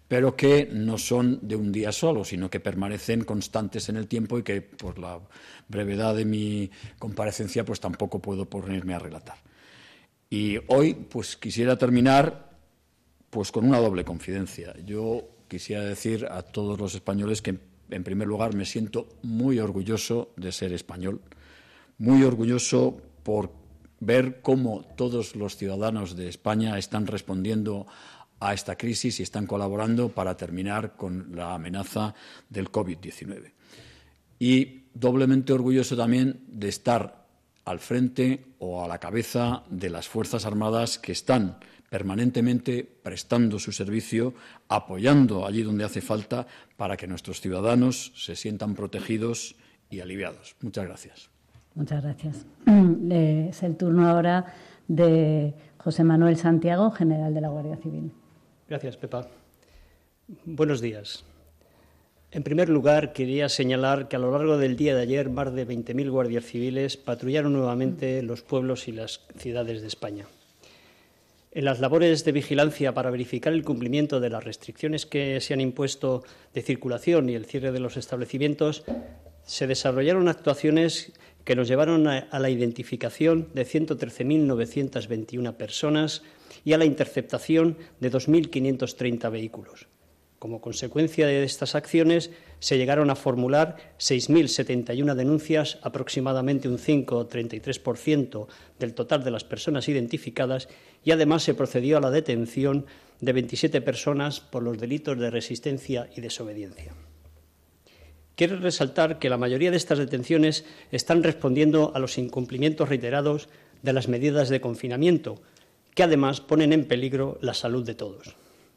S19: pero que no son de un día solo, sino que permanecen constantes en el tiempo y que, por la brevedad de mi comparecencia, pues tampoco puedo ponerme a relatar. Y hoy, pues quisiera terminar pues con una doble confidencia. Yo quisiera decir a todos los españoles que, en primer lugar, me siento muy orgulloso de ser español, muy orgulloso por ver cómo todos los ciudadanos de España están respondiendo a esta crisis y están colaborando para terminar con la amenaza del COVID diecinueve. Y doblemente orgulloso también de estar al frente o a la cabeza de las Fuerzas Armadas que están permanentemente prestando su servicio, apoyando allí donde hace falta para que nuestros ciudadanos se sientan protegidos y aliviados. Muchas gracias.
S28: Muchas gracias. Es el turno ahora de José Manuel Santiago, general de la Guardia Civil.
S8: Gracias, Pepa. Buenos días. En primer lugar, quería señalar que a lo largo del día de ayer más de veinte mil guardias civiles patrullaron nuevamente los pueblos y las ciudades de España. En las labores de vigilancia para verificar el cumplimiento de las restricciones que se han impuesto de circulación y el cierre de los establecimientos, se desarrollaron actuaciones que nos llevaron a, a la identificación de ciento trece mil novecientas veintiuna personas y a la interceptación de dos mil quinientos treinta vehículos. Como consecuencia de estas acciones, se llegaron a formular seis mil setenta y una denuncias, aproximadamente un cinco coma treinta y tres por ciento del total de las personas identificadas, y además se procedió a la detención de veintisiete personas por los delitos de resistencia y desobediencia. Quiero resaltar que la mayoría de estas detenciones están respondiendo a los incumplimientos reiterados de las medidas de confinamiento, que además ponen en peligro la salud de todos.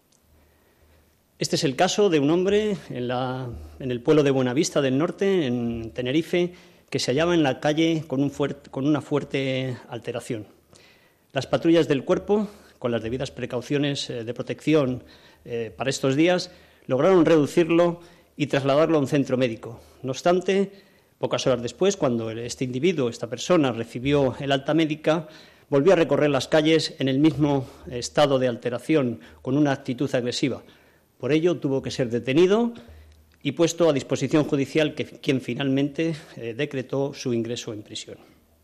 S8: Este es el caso de un hombre en, la, en el pueblo de Buenavista del Norte, en Tenerife, que se hallaba en la calle con, un fuerte, con una fuerte alteración. Las patrullas del cuerpo, con las debidas precauciones de protección eh, para estos días, lograron reducirlo y trasladarlo a un centro médico. No obstante, pocas horas después, cuando este individuo, esta persona, recibió el alta médica, volvió a recorrer las calles en el mismo estado de alteración, con una actitud agresiva. Por ello, tuvo que ser detenido y puesto a disposición judicial, que, quien finalmente eh, decretó su ingreso en prisión.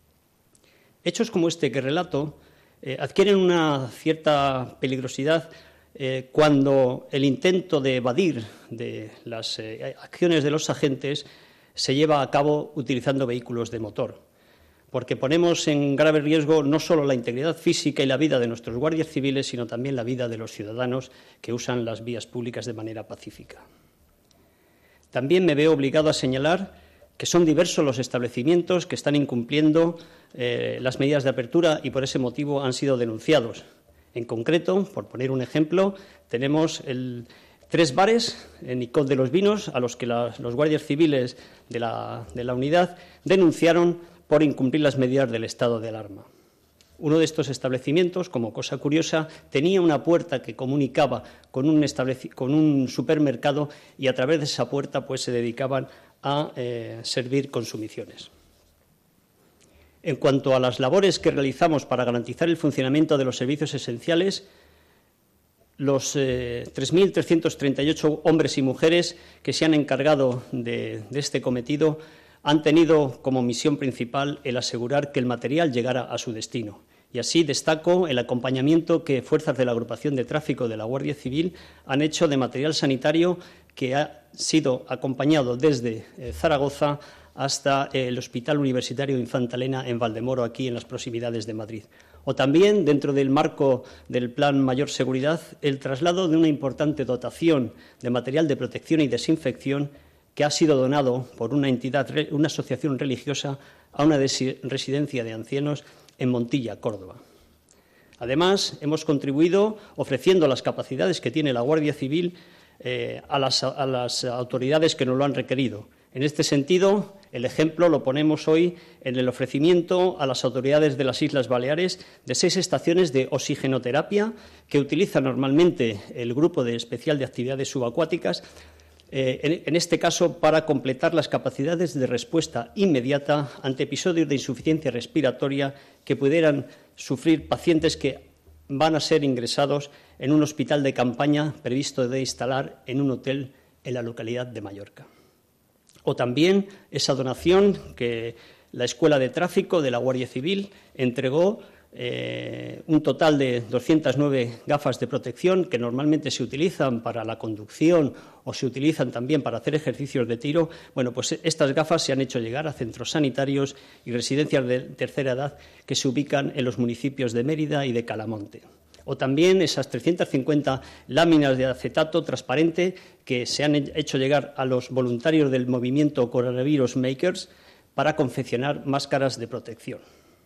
S8: Hechos como este que relato eh, adquieren una cierta peligrosidad eh, cuando el intento de evadir de las eh, acciones de los agentes se lleva a cabo utilizando vehículos de motor, porque ponemos en grave riesgo no solo la integridad física y la vida de nuestros guardias civiles, sino también la vida de los ciudadanos que usan las vías públicas de manera pacífica. También me veo obligado a señalar que son diversos los establecimientos que están incumpliendo eh, las medidas de apertura y por ese motivo han sido denunciados. En concreto, por poner un ejemplo, tenemos el, tres bares en Icod de los Vinos a los que la, los guardias civiles de la, de la unidad denunciaron por incumplir las medidas del estado de alarma. Uno de estos establecimientos, como cosa curiosa, tenía una puerta que comunicaba con un, con un supermercado y a través de esa puerta pues, se dedicaban a eh, servir consumiciones. En cuanto a las labores que realizamos para garantizar el funcionamiento de los servicios esenciales, los eh, tres mil trescientos treinta y ocho hombres y mujeres que se han encargado de, de este cometido han tenido como misión principal el asegurar que el material llegara a su destino. Y así destaco el acompañamiento que fuerzas de la Agrupación de Tráfico de la Guardia Civil han hecho de material sanitario que ha sido acompañado desde eh, Zaragoza hasta eh, el Hospital Universitario Infanta Elena en Valdemoro, aquí en las proximidades de Madrid. O también, dentro del marco del Plan Mayor Seguridad, el traslado de una importante dotación de material de protección y desinfección que ha sido donado por una entidad, una asociación religiosa, a una residencia de ancianos en Montilla, Córdoba. Además, hemos contribuido ofreciendo las capacidades que tiene la Guardia Civil eh, a, las, a las autoridades que nos lo han requerido. En este sentido, el ejemplo lo ponemos hoy en el ofrecimiento a las autoridades de las Islas Baleares de seis estaciones de oxigenoterapia que utiliza normalmente el Grupo de Especial de Actividades Subacuáticas, Eh, en, en este caso para completar las capacidades de respuesta inmediata ante episodios de insuficiencia respiratoria que pudieran sufrir pacientes que van a ser ingresados en un hospital de campaña previsto de instalar en un hotel en la localidad de Mallorca. O también esa donación que la Escuela de Tráfico de la Guardia Civil entregó, eh, un total de doscientas nueve gafas de protección que normalmente se utilizan para la conducción o se utilizan también para hacer ejercicios de tiro. Bueno, pues estas gafas se han hecho llegar a centros sanitarios y residencias de tercera edad que se ubican en los municipios de Mérida y de Calamonte. O también esas trescientas cincuenta láminas de acetato transparente que se han hecho llegar a los voluntarios del movimiento Coronavirus Makers para confeccionar máscaras de protección.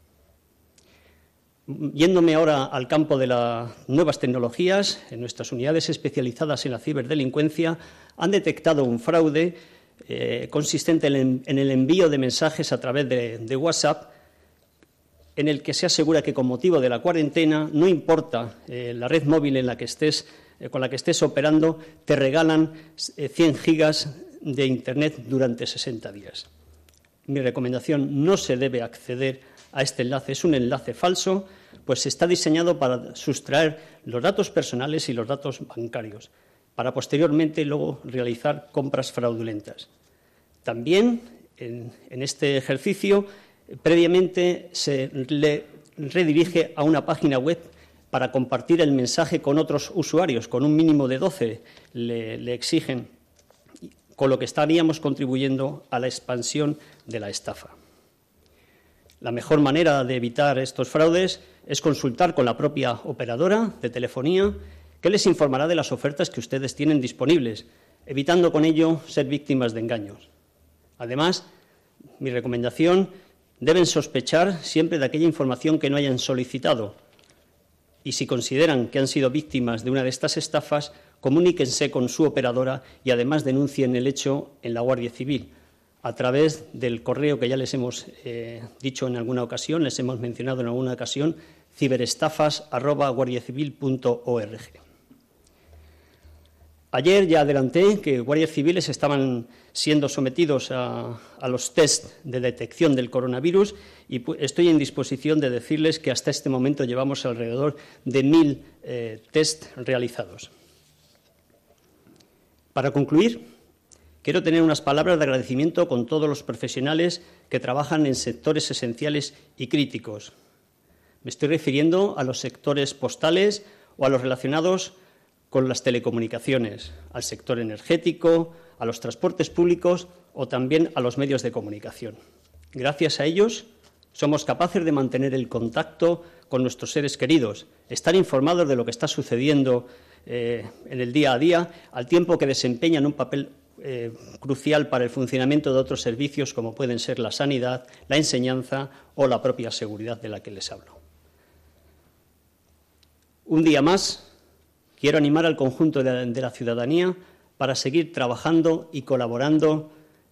S8: Yéndome ahora al campo de las nuevas tecnologías, en nuestras unidades especializadas en la ciberdelincuencia han detectado un fraude eh, consistente en, en el envío de mensajes a través de, de WhatsApp, en el que se asegura que con motivo de la cuarentena, no importa eh, la red móvil en la que estés, eh, con la que estés operando, te regalan eh, cien gigas de Internet durante sesenta días. Mi recomendación: no se debe acceder a este enlace. Es un enlace falso, pues está diseñado para sustraer los datos personales y los datos bancarios, para posteriormente luego realizar compras fraudulentas. También en, en este ejercicio, previamente se le redirige a una página web para compartir el mensaje con otros usuarios, con un mínimo de doce le, le exigen, con lo que estaríamos contribuyendo a la expansión de la estafa. La mejor manera de evitar estos fraudes es consultar con la propia operadora de telefonía, que les informará de las ofertas que ustedes tienen disponibles, evitando con ello ser víctimas de engaños. Además, mi recomendación: deben sospechar siempre de aquella información que no hayan solicitado, y si consideran que han sido víctimas de una de estas estafas, comuníquense con su operadora y además denuncien el hecho en la Guardia Civil a través del correo que ya les hemos eh, dicho en alguna ocasión, les hemos mencionado en alguna ocasión, ciberestafas arroba guardiacivil punto org. Ayer ya adelanté que guardias civiles estaban siendo sometidos a, a los test de detección del coronavirus y estoy en disposición de decirles que hasta este momento llevamos alrededor de mil eh, test realizados. Para concluir, quiero tener unas palabras de agradecimiento con todos los profesionales que trabajan en sectores esenciales y críticos. Me estoy refiriendo a los sectores postales o a los relacionados con las telecomunicaciones, al sector energético, a los transportes públicos o también a los medios de comunicación. Gracias a ellos somos capaces de mantener el contacto con nuestros seres queridos, estar informados de lo que está sucediendo eh, en el día a día, al tiempo que desempeñan un papel eh, crucial para el funcionamiento de otros servicios como pueden ser la sanidad, la enseñanza o la propia seguridad de la que les hablo. Un día más, quiero animar al conjunto de, de la ciudadanía para seguir trabajando y colaborando,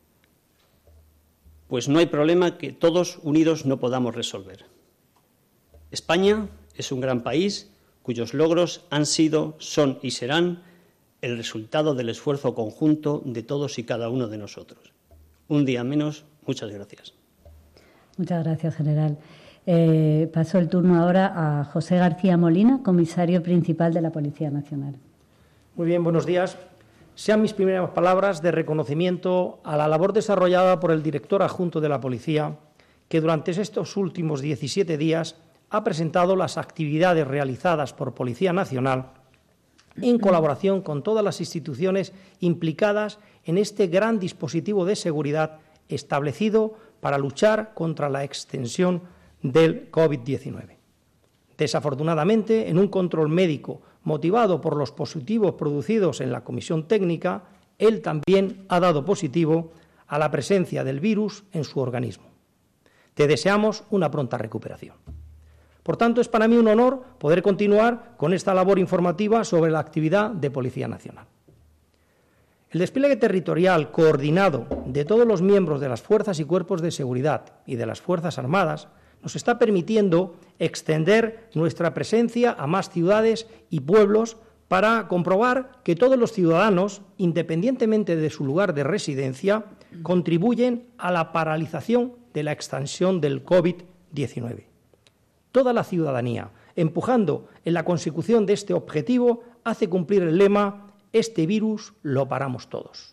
S8: pues no hay problema que todos unidos no podamos resolver. España es un gran país cuyos logros han sido, son y serán el resultado del esfuerzo conjunto de todos y cada uno de nosotros. Un día menos, muchas gracias.
S28: Muchas gracias, general. Eh, paso el turno ahora a José García Molina, comisario principal de la Policía Nacional.
S2: Muy bien, buenos días. Sean mis primeras palabras de reconocimiento a la labor desarrollada por el director adjunto de la Policía, que durante estos últimos diecisiete días ha presentado las actividades realizadas por Policía Nacional en colaboración con todas las instituciones implicadas en este gran dispositivo de seguridad establecido para luchar contra la extensión del COVID diecinueve. Desafortunadamente, en un control médico motivado por los positivos producidos en la comisión técnica, él también ha dado positivo a la presencia del virus en su organismo. Te deseamos una pronta recuperación. Por tanto, es para mí un honor poder continuar con esta labor informativa sobre la actividad de Policía Nacional. El despliegue territorial coordinado de todos los miembros de las fuerzas y cuerpos de seguridad y de las Fuerzas Armadas nos está permitiendo extender nuestra presencia a más ciudades y pueblos para comprobar que todos los ciudadanos, independientemente de su lugar de residencia, contribuyen a la paralización de la extensión del COVID diecinueve. Toda la ciudadanía, empujando en la consecución de este objetivo, hace cumplir el lema «Este virus lo paramos todos».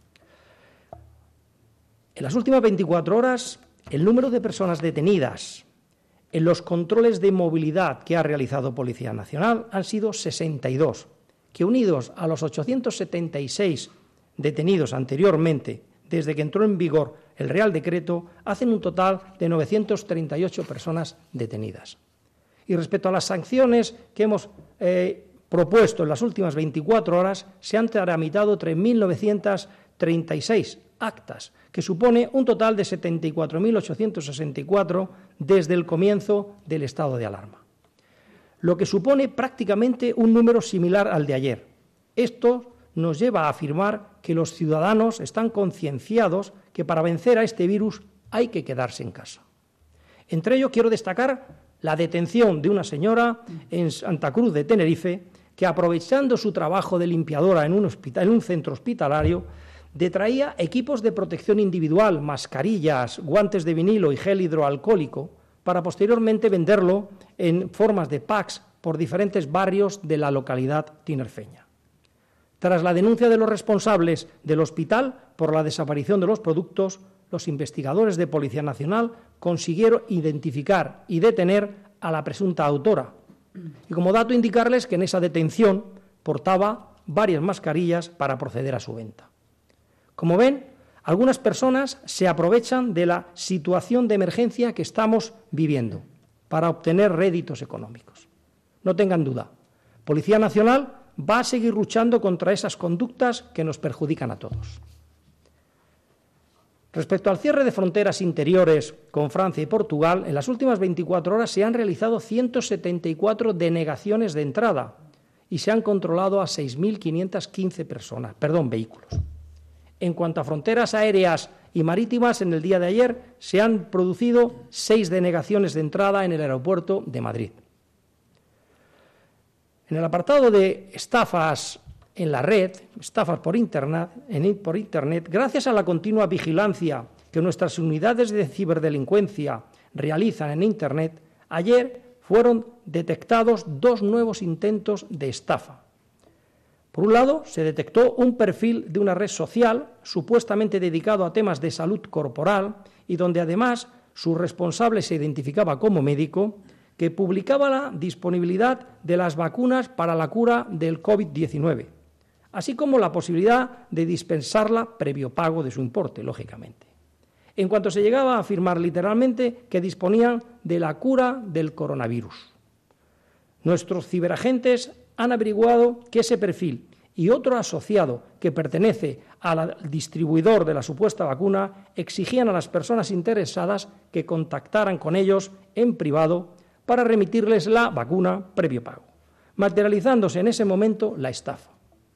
S2: En las últimas veinticuatro horas, el número de personas detenidas en los controles de movilidad que ha realizado Policía Nacional han sido sesenta y dos, que unidos a los ochocientos setenta y seis detenidos anteriormente, desde que entró en vigor el Real Decreto, hacen un total de novecientas treinta y ocho personas detenidas. Y respecto a las sanciones que hemos eh, propuesto en las últimas veinticuatro horas, se han tramitado tres mil novecientas treinta y seis actas, que supone un total de setenta y cuatro mil ochocientos sesenta y cuatro desde el comienzo del estado de alarma, lo que supone prácticamente un número similar al de ayer. Esto nos lleva a afirmar que los ciudadanos están concienciados que para vencer a este virus hay que quedarse en casa. Entre ello quiero destacar la detención de una señora en Santa Cruz de Tenerife que, aprovechando su trabajo de limpiadora en un, hospital, en un centro hospitalario, detraía equipos de protección individual, mascarillas, guantes de vinilo y gel hidroalcohólico para posteriormente venderlo en formas de packs por diferentes barrios de la localidad tinerfeña. Tras la denuncia de los responsables del hospital por la desaparición de los productos, los investigadores de Policía Nacional consiguieron identificar y detener a la presunta autora. Y como dato, indicarles que en esa detención portaba varias mascarillas para proceder a su venta. Como ven, algunas personas se aprovechan de la situación de emergencia que estamos viviendo para obtener réditos económicos. No tengan duda, Policía Nacional va a seguir luchando contra esas conductas que nos perjudican a todos. Respecto al cierre de fronteras interiores con Francia y Portugal, en las últimas veinticuatro horas se han realizado ciento setenta y cuatro denegaciones de entrada y se han controlado a seis mil quinientas quince personas, perdón, vehículos. En cuanto a fronteras aéreas y marítimas, en el día de ayer se han producido seis denegaciones de entrada en el aeropuerto de Madrid. En el apartado de estafas en la red, estafas por internet, en, por internet, gracias a la continua vigilancia que nuestras unidades de ciberdelincuencia realizan en Internet, ayer fueron detectados dos nuevos intentos de estafa. Por un lado, se detectó un perfil de una red social supuestamente dedicado a temas de salud corporal y donde además su responsable se identificaba como médico, que publicaba la disponibilidad de las vacunas para la cura del COVID diecinueve, así como la posibilidad de dispensarla previo pago de su importe, lógicamente. En cuanto se llegaba a afirmar literalmente que disponían de la cura del coronavirus. Nuestros ciberagentes han averiguado que ese perfil y otro asociado que pertenece al distribuidor de la supuesta vacuna exigían a las personas interesadas que contactaran con ellos en privado para remitirles la vacuna previo pago, materializándose en ese momento la estafa.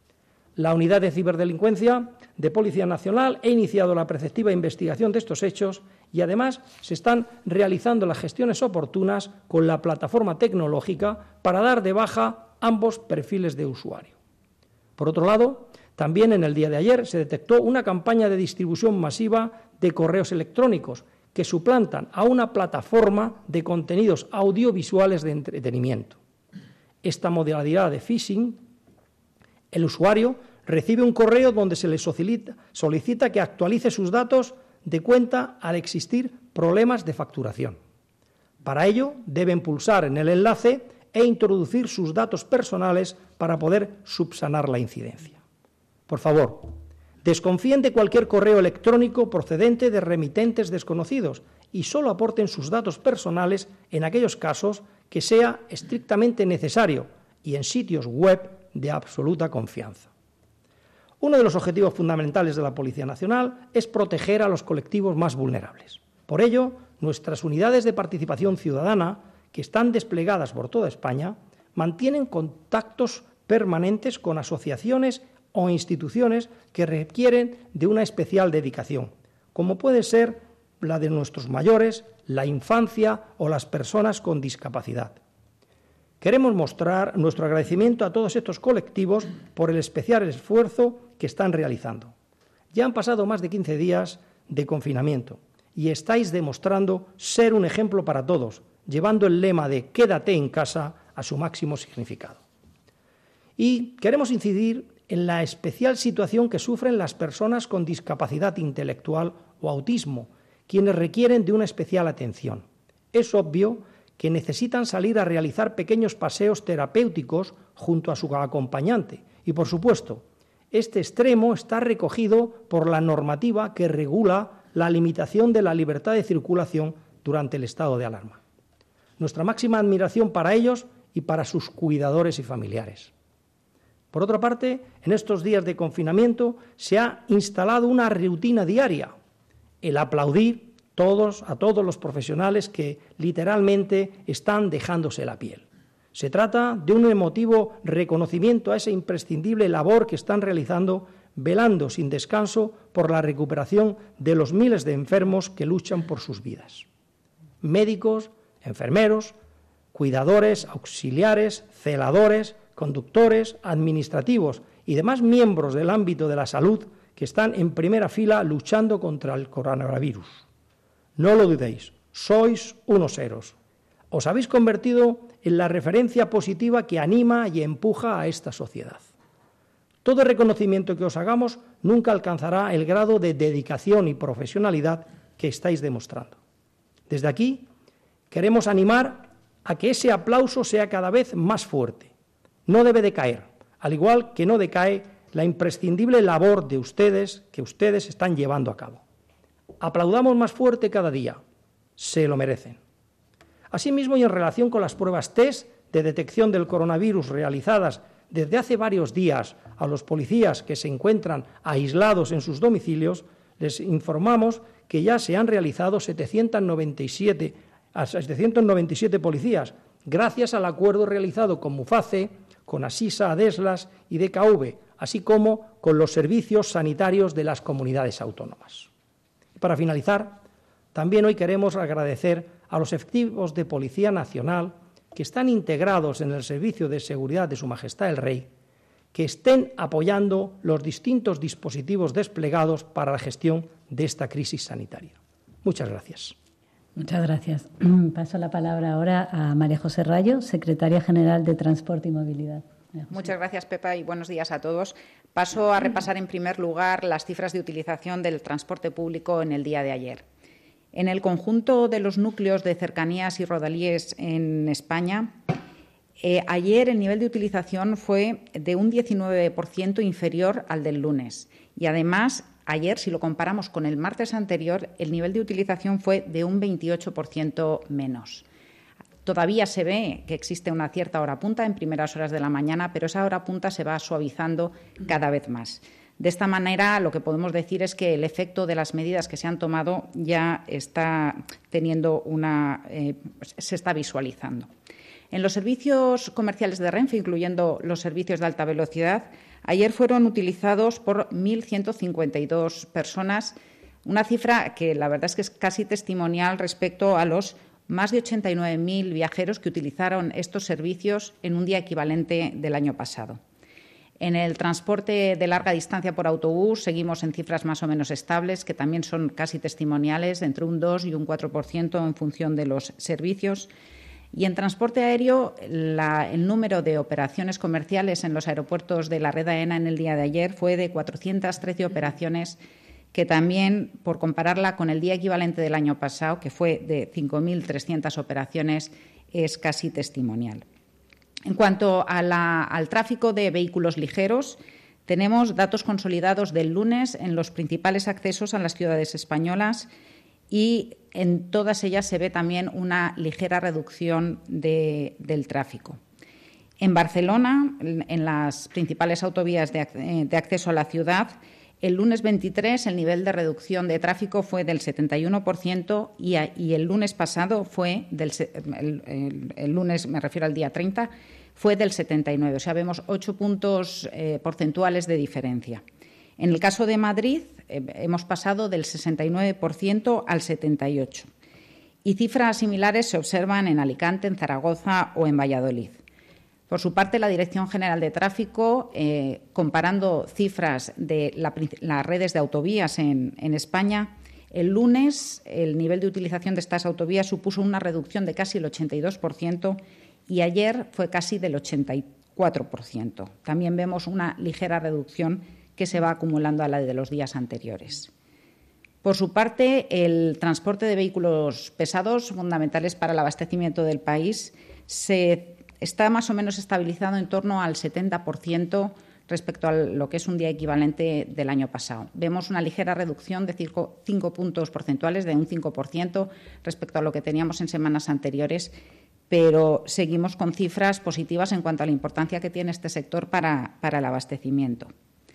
S2: La Unidad de Ciberdelincuencia de Policía Nacional ha iniciado la preceptiva investigación de estos hechos y además se están realizando las gestiones oportunas con la plataforma tecnológica para dar de baja ambos perfiles de usuario. Por otro lado, también en el día de ayer se detectó una campaña de distribución masiva de correos electrónicos que suplantan a una plataforma de contenidos audiovisuales de entretenimiento. Esta modalidad de phishing, el usuario recibe un correo donde se le solicita, solicita que actualice sus datos de cuenta al existir problemas de facturación. Para ello, deben pulsar en el enlace e introducir sus datos personales para poder subsanar la incidencia. Por favor, desconfíen de cualquier correo electrónico procedente de remitentes desconocidos y solo aporten sus datos personales en aquellos casos que sea estrictamente necesario y en sitios web de absoluta confianza. Uno de los objetivos fundamentales de la Policía Nacional es proteger a los colectivos más vulnerables. Por ello, nuestras unidades de participación ciudadana, que están desplegadas por toda España, mantienen contactos permanentes con asociaciones o instituciones que requieren de una especial dedicación, como puede ser la de nuestros mayores, la infancia o las personas con discapacidad. Queremos mostrar nuestro agradecimiento a todos estos colectivos por el especial esfuerzo que están realizando. Ya han pasado más de quince días de confinamiento y estáis demostrando ser un ejemplo para todos llevando el lema de «Quédate en casa» a su máximo significado. Y queremos incidir en la especial situación que sufren las personas con discapacidad intelectual o autismo, quienes requieren de una especial atención. Es obvio que necesitan salir a realizar pequeños paseos terapéuticos junto a su acompañante. Y, por supuesto, este extremo está recogido por la normativa que regula la limitación de la libertad de circulación durante el estado de alarma. Nuestra máxima admiración para ellos y para sus cuidadores y familiares. Por otra parte, en estos días de confinamiento se ha instalado una rutina diaria, el aplaudir todos, a todos los profesionales que literalmente están dejándose la piel. Se trata de un emotivo reconocimiento a esa imprescindible labor que están realizando, velando sin descanso por la recuperación de los miles de enfermos que luchan por sus vidas. Médicos, enfermeros, cuidadores, auxiliares, celadores, conductores, administrativos y demás miembros del ámbito de la salud que están en primera fila luchando contra el coronavirus. No lo dudéis, sois unos héroes. Os habéis convertido en la referencia positiva que anima y empuja a esta sociedad. Todo reconocimiento que os hagamos nunca alcanzará el grado de dedicación y profesionalidad que estáis demostrando. Desde aquí queremos animar a que ese aplauso sea cada vez más fuerte. No debe decaer, al igual que no decae la imprescindible labor de ustedes que ustedes están llevando a cabo. Aplaudamos más fuerte cada día, se lo merecen. Asimismo, y en relación con las pruebas test de detección del coronavirus realizadas desde hace varios días a los policías que se encuentran aislados en sus domicilios, les informamos que ya se han realizado setecientos noventa y siete, a setecientos noventa y siete policías, gracias al acuerdo realizado con Muface, con Asisa, Adeslas y D K V, así como con los servicios sanitarios de las comunidades autónomas. Para finalizar, también hoy queremos agradecer a los efectivos de Policía Nacional que están integrados en el Servicio de Seguridad de Su Majestad el Rey, que estén apoyando los distintos dispositivos desplegados para la gestión de esta crisis sanitaria. Muchas gracias.
S28: Muchas gracias. Paso la palabra ahora a María José Rayo, secretaria general de Transporte y Movilidad.
S9: Muchas gracias, Pepa, y buenos días a todos. Paso a repasar en primer lugar las cifras de utilización del transporte público en el día de ayer. En el conjunto de los núcleos de cercanías y rodalíes en España, eh, ayer el nivel de utilización fue de un diecinueve por ciento inferior al del lunes. Y además, ayer, si lo comparamos con el martes anterior, el nivel de utilización fue de un veintiocho por ciento menos. Todavía se ve que existe una cierta hora punta en primeras horas de la mañana, pero esa hora punta se va suavizando cada vez más. De esta manera, lo que podemos decir es que el efecto de las medidas que se han tomado ya está teniendo una, eh, se está visualizando. En los servicios comerciales de Renfe, incluyendo los servicios de alta velocidad, ayer fueron utilizados por mil ciento cincuenta y dos personas, una cifra que la verdad es que es casi testimonial respecto a los más de ochenta y nueve mil viajeros que utilizaron estos servicios en un día equivalente del año pasado. En el transporte de larga distancia por autobús seguimos en cifras más o menos estables, que también son casi testimoniales, entre un dos y un cuatro por ciento en función de los servicios. Y en transporte aéreo, la, el número de operaciones comerciales en los aeropuertos de la red AENA en el día de ayer fue de cuatrocientas trece operaciones, que también, por compararla con el día equivalente del año pasado, que fue de cinco mil trescientas operaciones, es casi testimonial. En cuanto a la, al tráfico de vehículos ligeros, tenemos datos consolidados del lunes en los principales accesos a las ciudades españolas y en todas ellas se ve también una ligera reducción de, del tráfico. En Barcelona, en las principales autovías de, de acceso a la ciudad, el lunes veintitrés el nivel de reducción de tráfico fue del setenta y uno por ciento y, a, y el lunes pasado fue del el, el, el lunes, me refiero al día treinta, fue del setenta y nueve por ciento. O sea, vemos ocho puntos eh, porcentuales de diferencia. En el caso de Madrid eh, hemos pasado del sesenta y nueve por ciento al setenta y ocho por ciento. Y cifras similares se observan en Alicante, en Zaragoza o en Valladolid. Por su parte, la Dirección General de Tráfico, eh, comparando cifras de la, las redes de autovías en, en España, El lunes, el nivel de utilización de estas autovías supuso una reducción de casi el ochenta y dos por ciento y ayer fue casi del ochenta y cuatro por ciento. También vemos una ligera reducción que se va acumulando a la de los días anteriores. Por su parte, el transporte de vehículos pesados, fundamentales para el abastecimiento del país, se está más o menos estabilizado en torno al setenta por ciento respecto a lo que es un día equivalente del año pasado. Vemos una ligera reducción de cinco puntos porcentuales, de un cinco por ciento respecto a lo que teníamos en semanas anteriores, pero seguimos con cifras positivas en cuanto a la importancia que tiene este sector para, para el abastecimiento.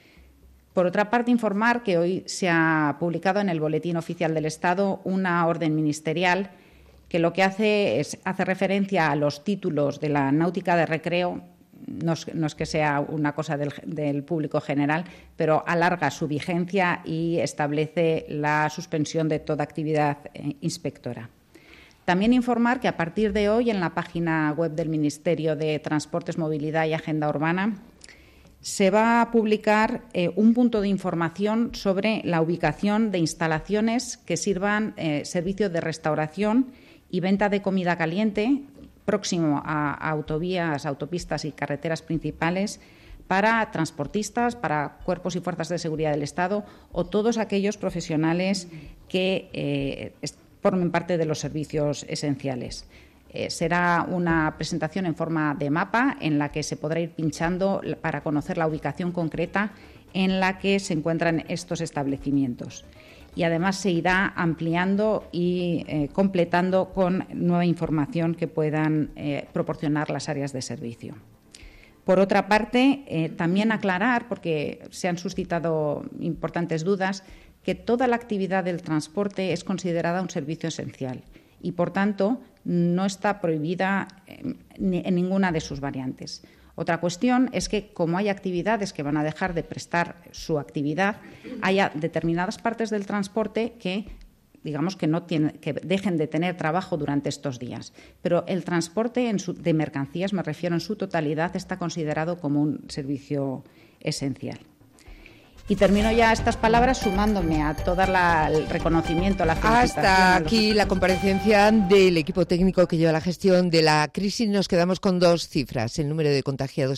S9: Por otra parte, informar que hoy se ha publicado en el Boletín Oficial del Estado una orden ministerial que lo que hace es hace referencia a los títulos de la náutica de recreo. No es, no es que sea una cosa del, del público general, pero alarga su vigencia y establece la suspensión de toda actividad eh, inspectora. También informar que a partir de hoy en la página web del Ministerio de Transportes, Movilidad y Agenda Urbana se va a publicar eh, un punto de información sobre la ubicación de instalaciones que sirvan eh, servicio de restauración y venta de comida caliente próximo a, a autovías, autopistas y carreteras principales para transportistas, para cuerpos y fuerzas de seguridad del Estado o todos aquellos profesionales que eh, formen parte de los servicios esenciales. Eh, será una presentación en forma de mapa en la que se podrá ir pinchando para conocer la ubicación concreta en la que se encuentran estos establecimientos. Y además se irá ampliando y eh, completando con nueva información que puedan eh, proporcionar las áreas de servicio. Por otra parte, eh, también aclarar, porque se han suscitado importantes dudas, que toda la actividad del transporte es considerada un servicio esencial y, por tanto, no está prohibida en ninguna de sus variantes. Otra cuestión es que, como hay actividades que van a dejar de prestar su actividad, haya determinadas partes del transporte que, digamos, que, no tiene, que dejen de tener trabajo durante estos días. Pero el transporte en su, de mercancías, me refiero en su totalidad, está considerado como un servicio esencial. Y termino ya estas palabras sumándome a todo el reconocimiento, la felicitación.
S3: Hasta
S9: a los...
S3: aquí la comparecencia del equipo técnico que lleva la gestión de la crisis. Nos quedamos con dos cifras: el número de contagiados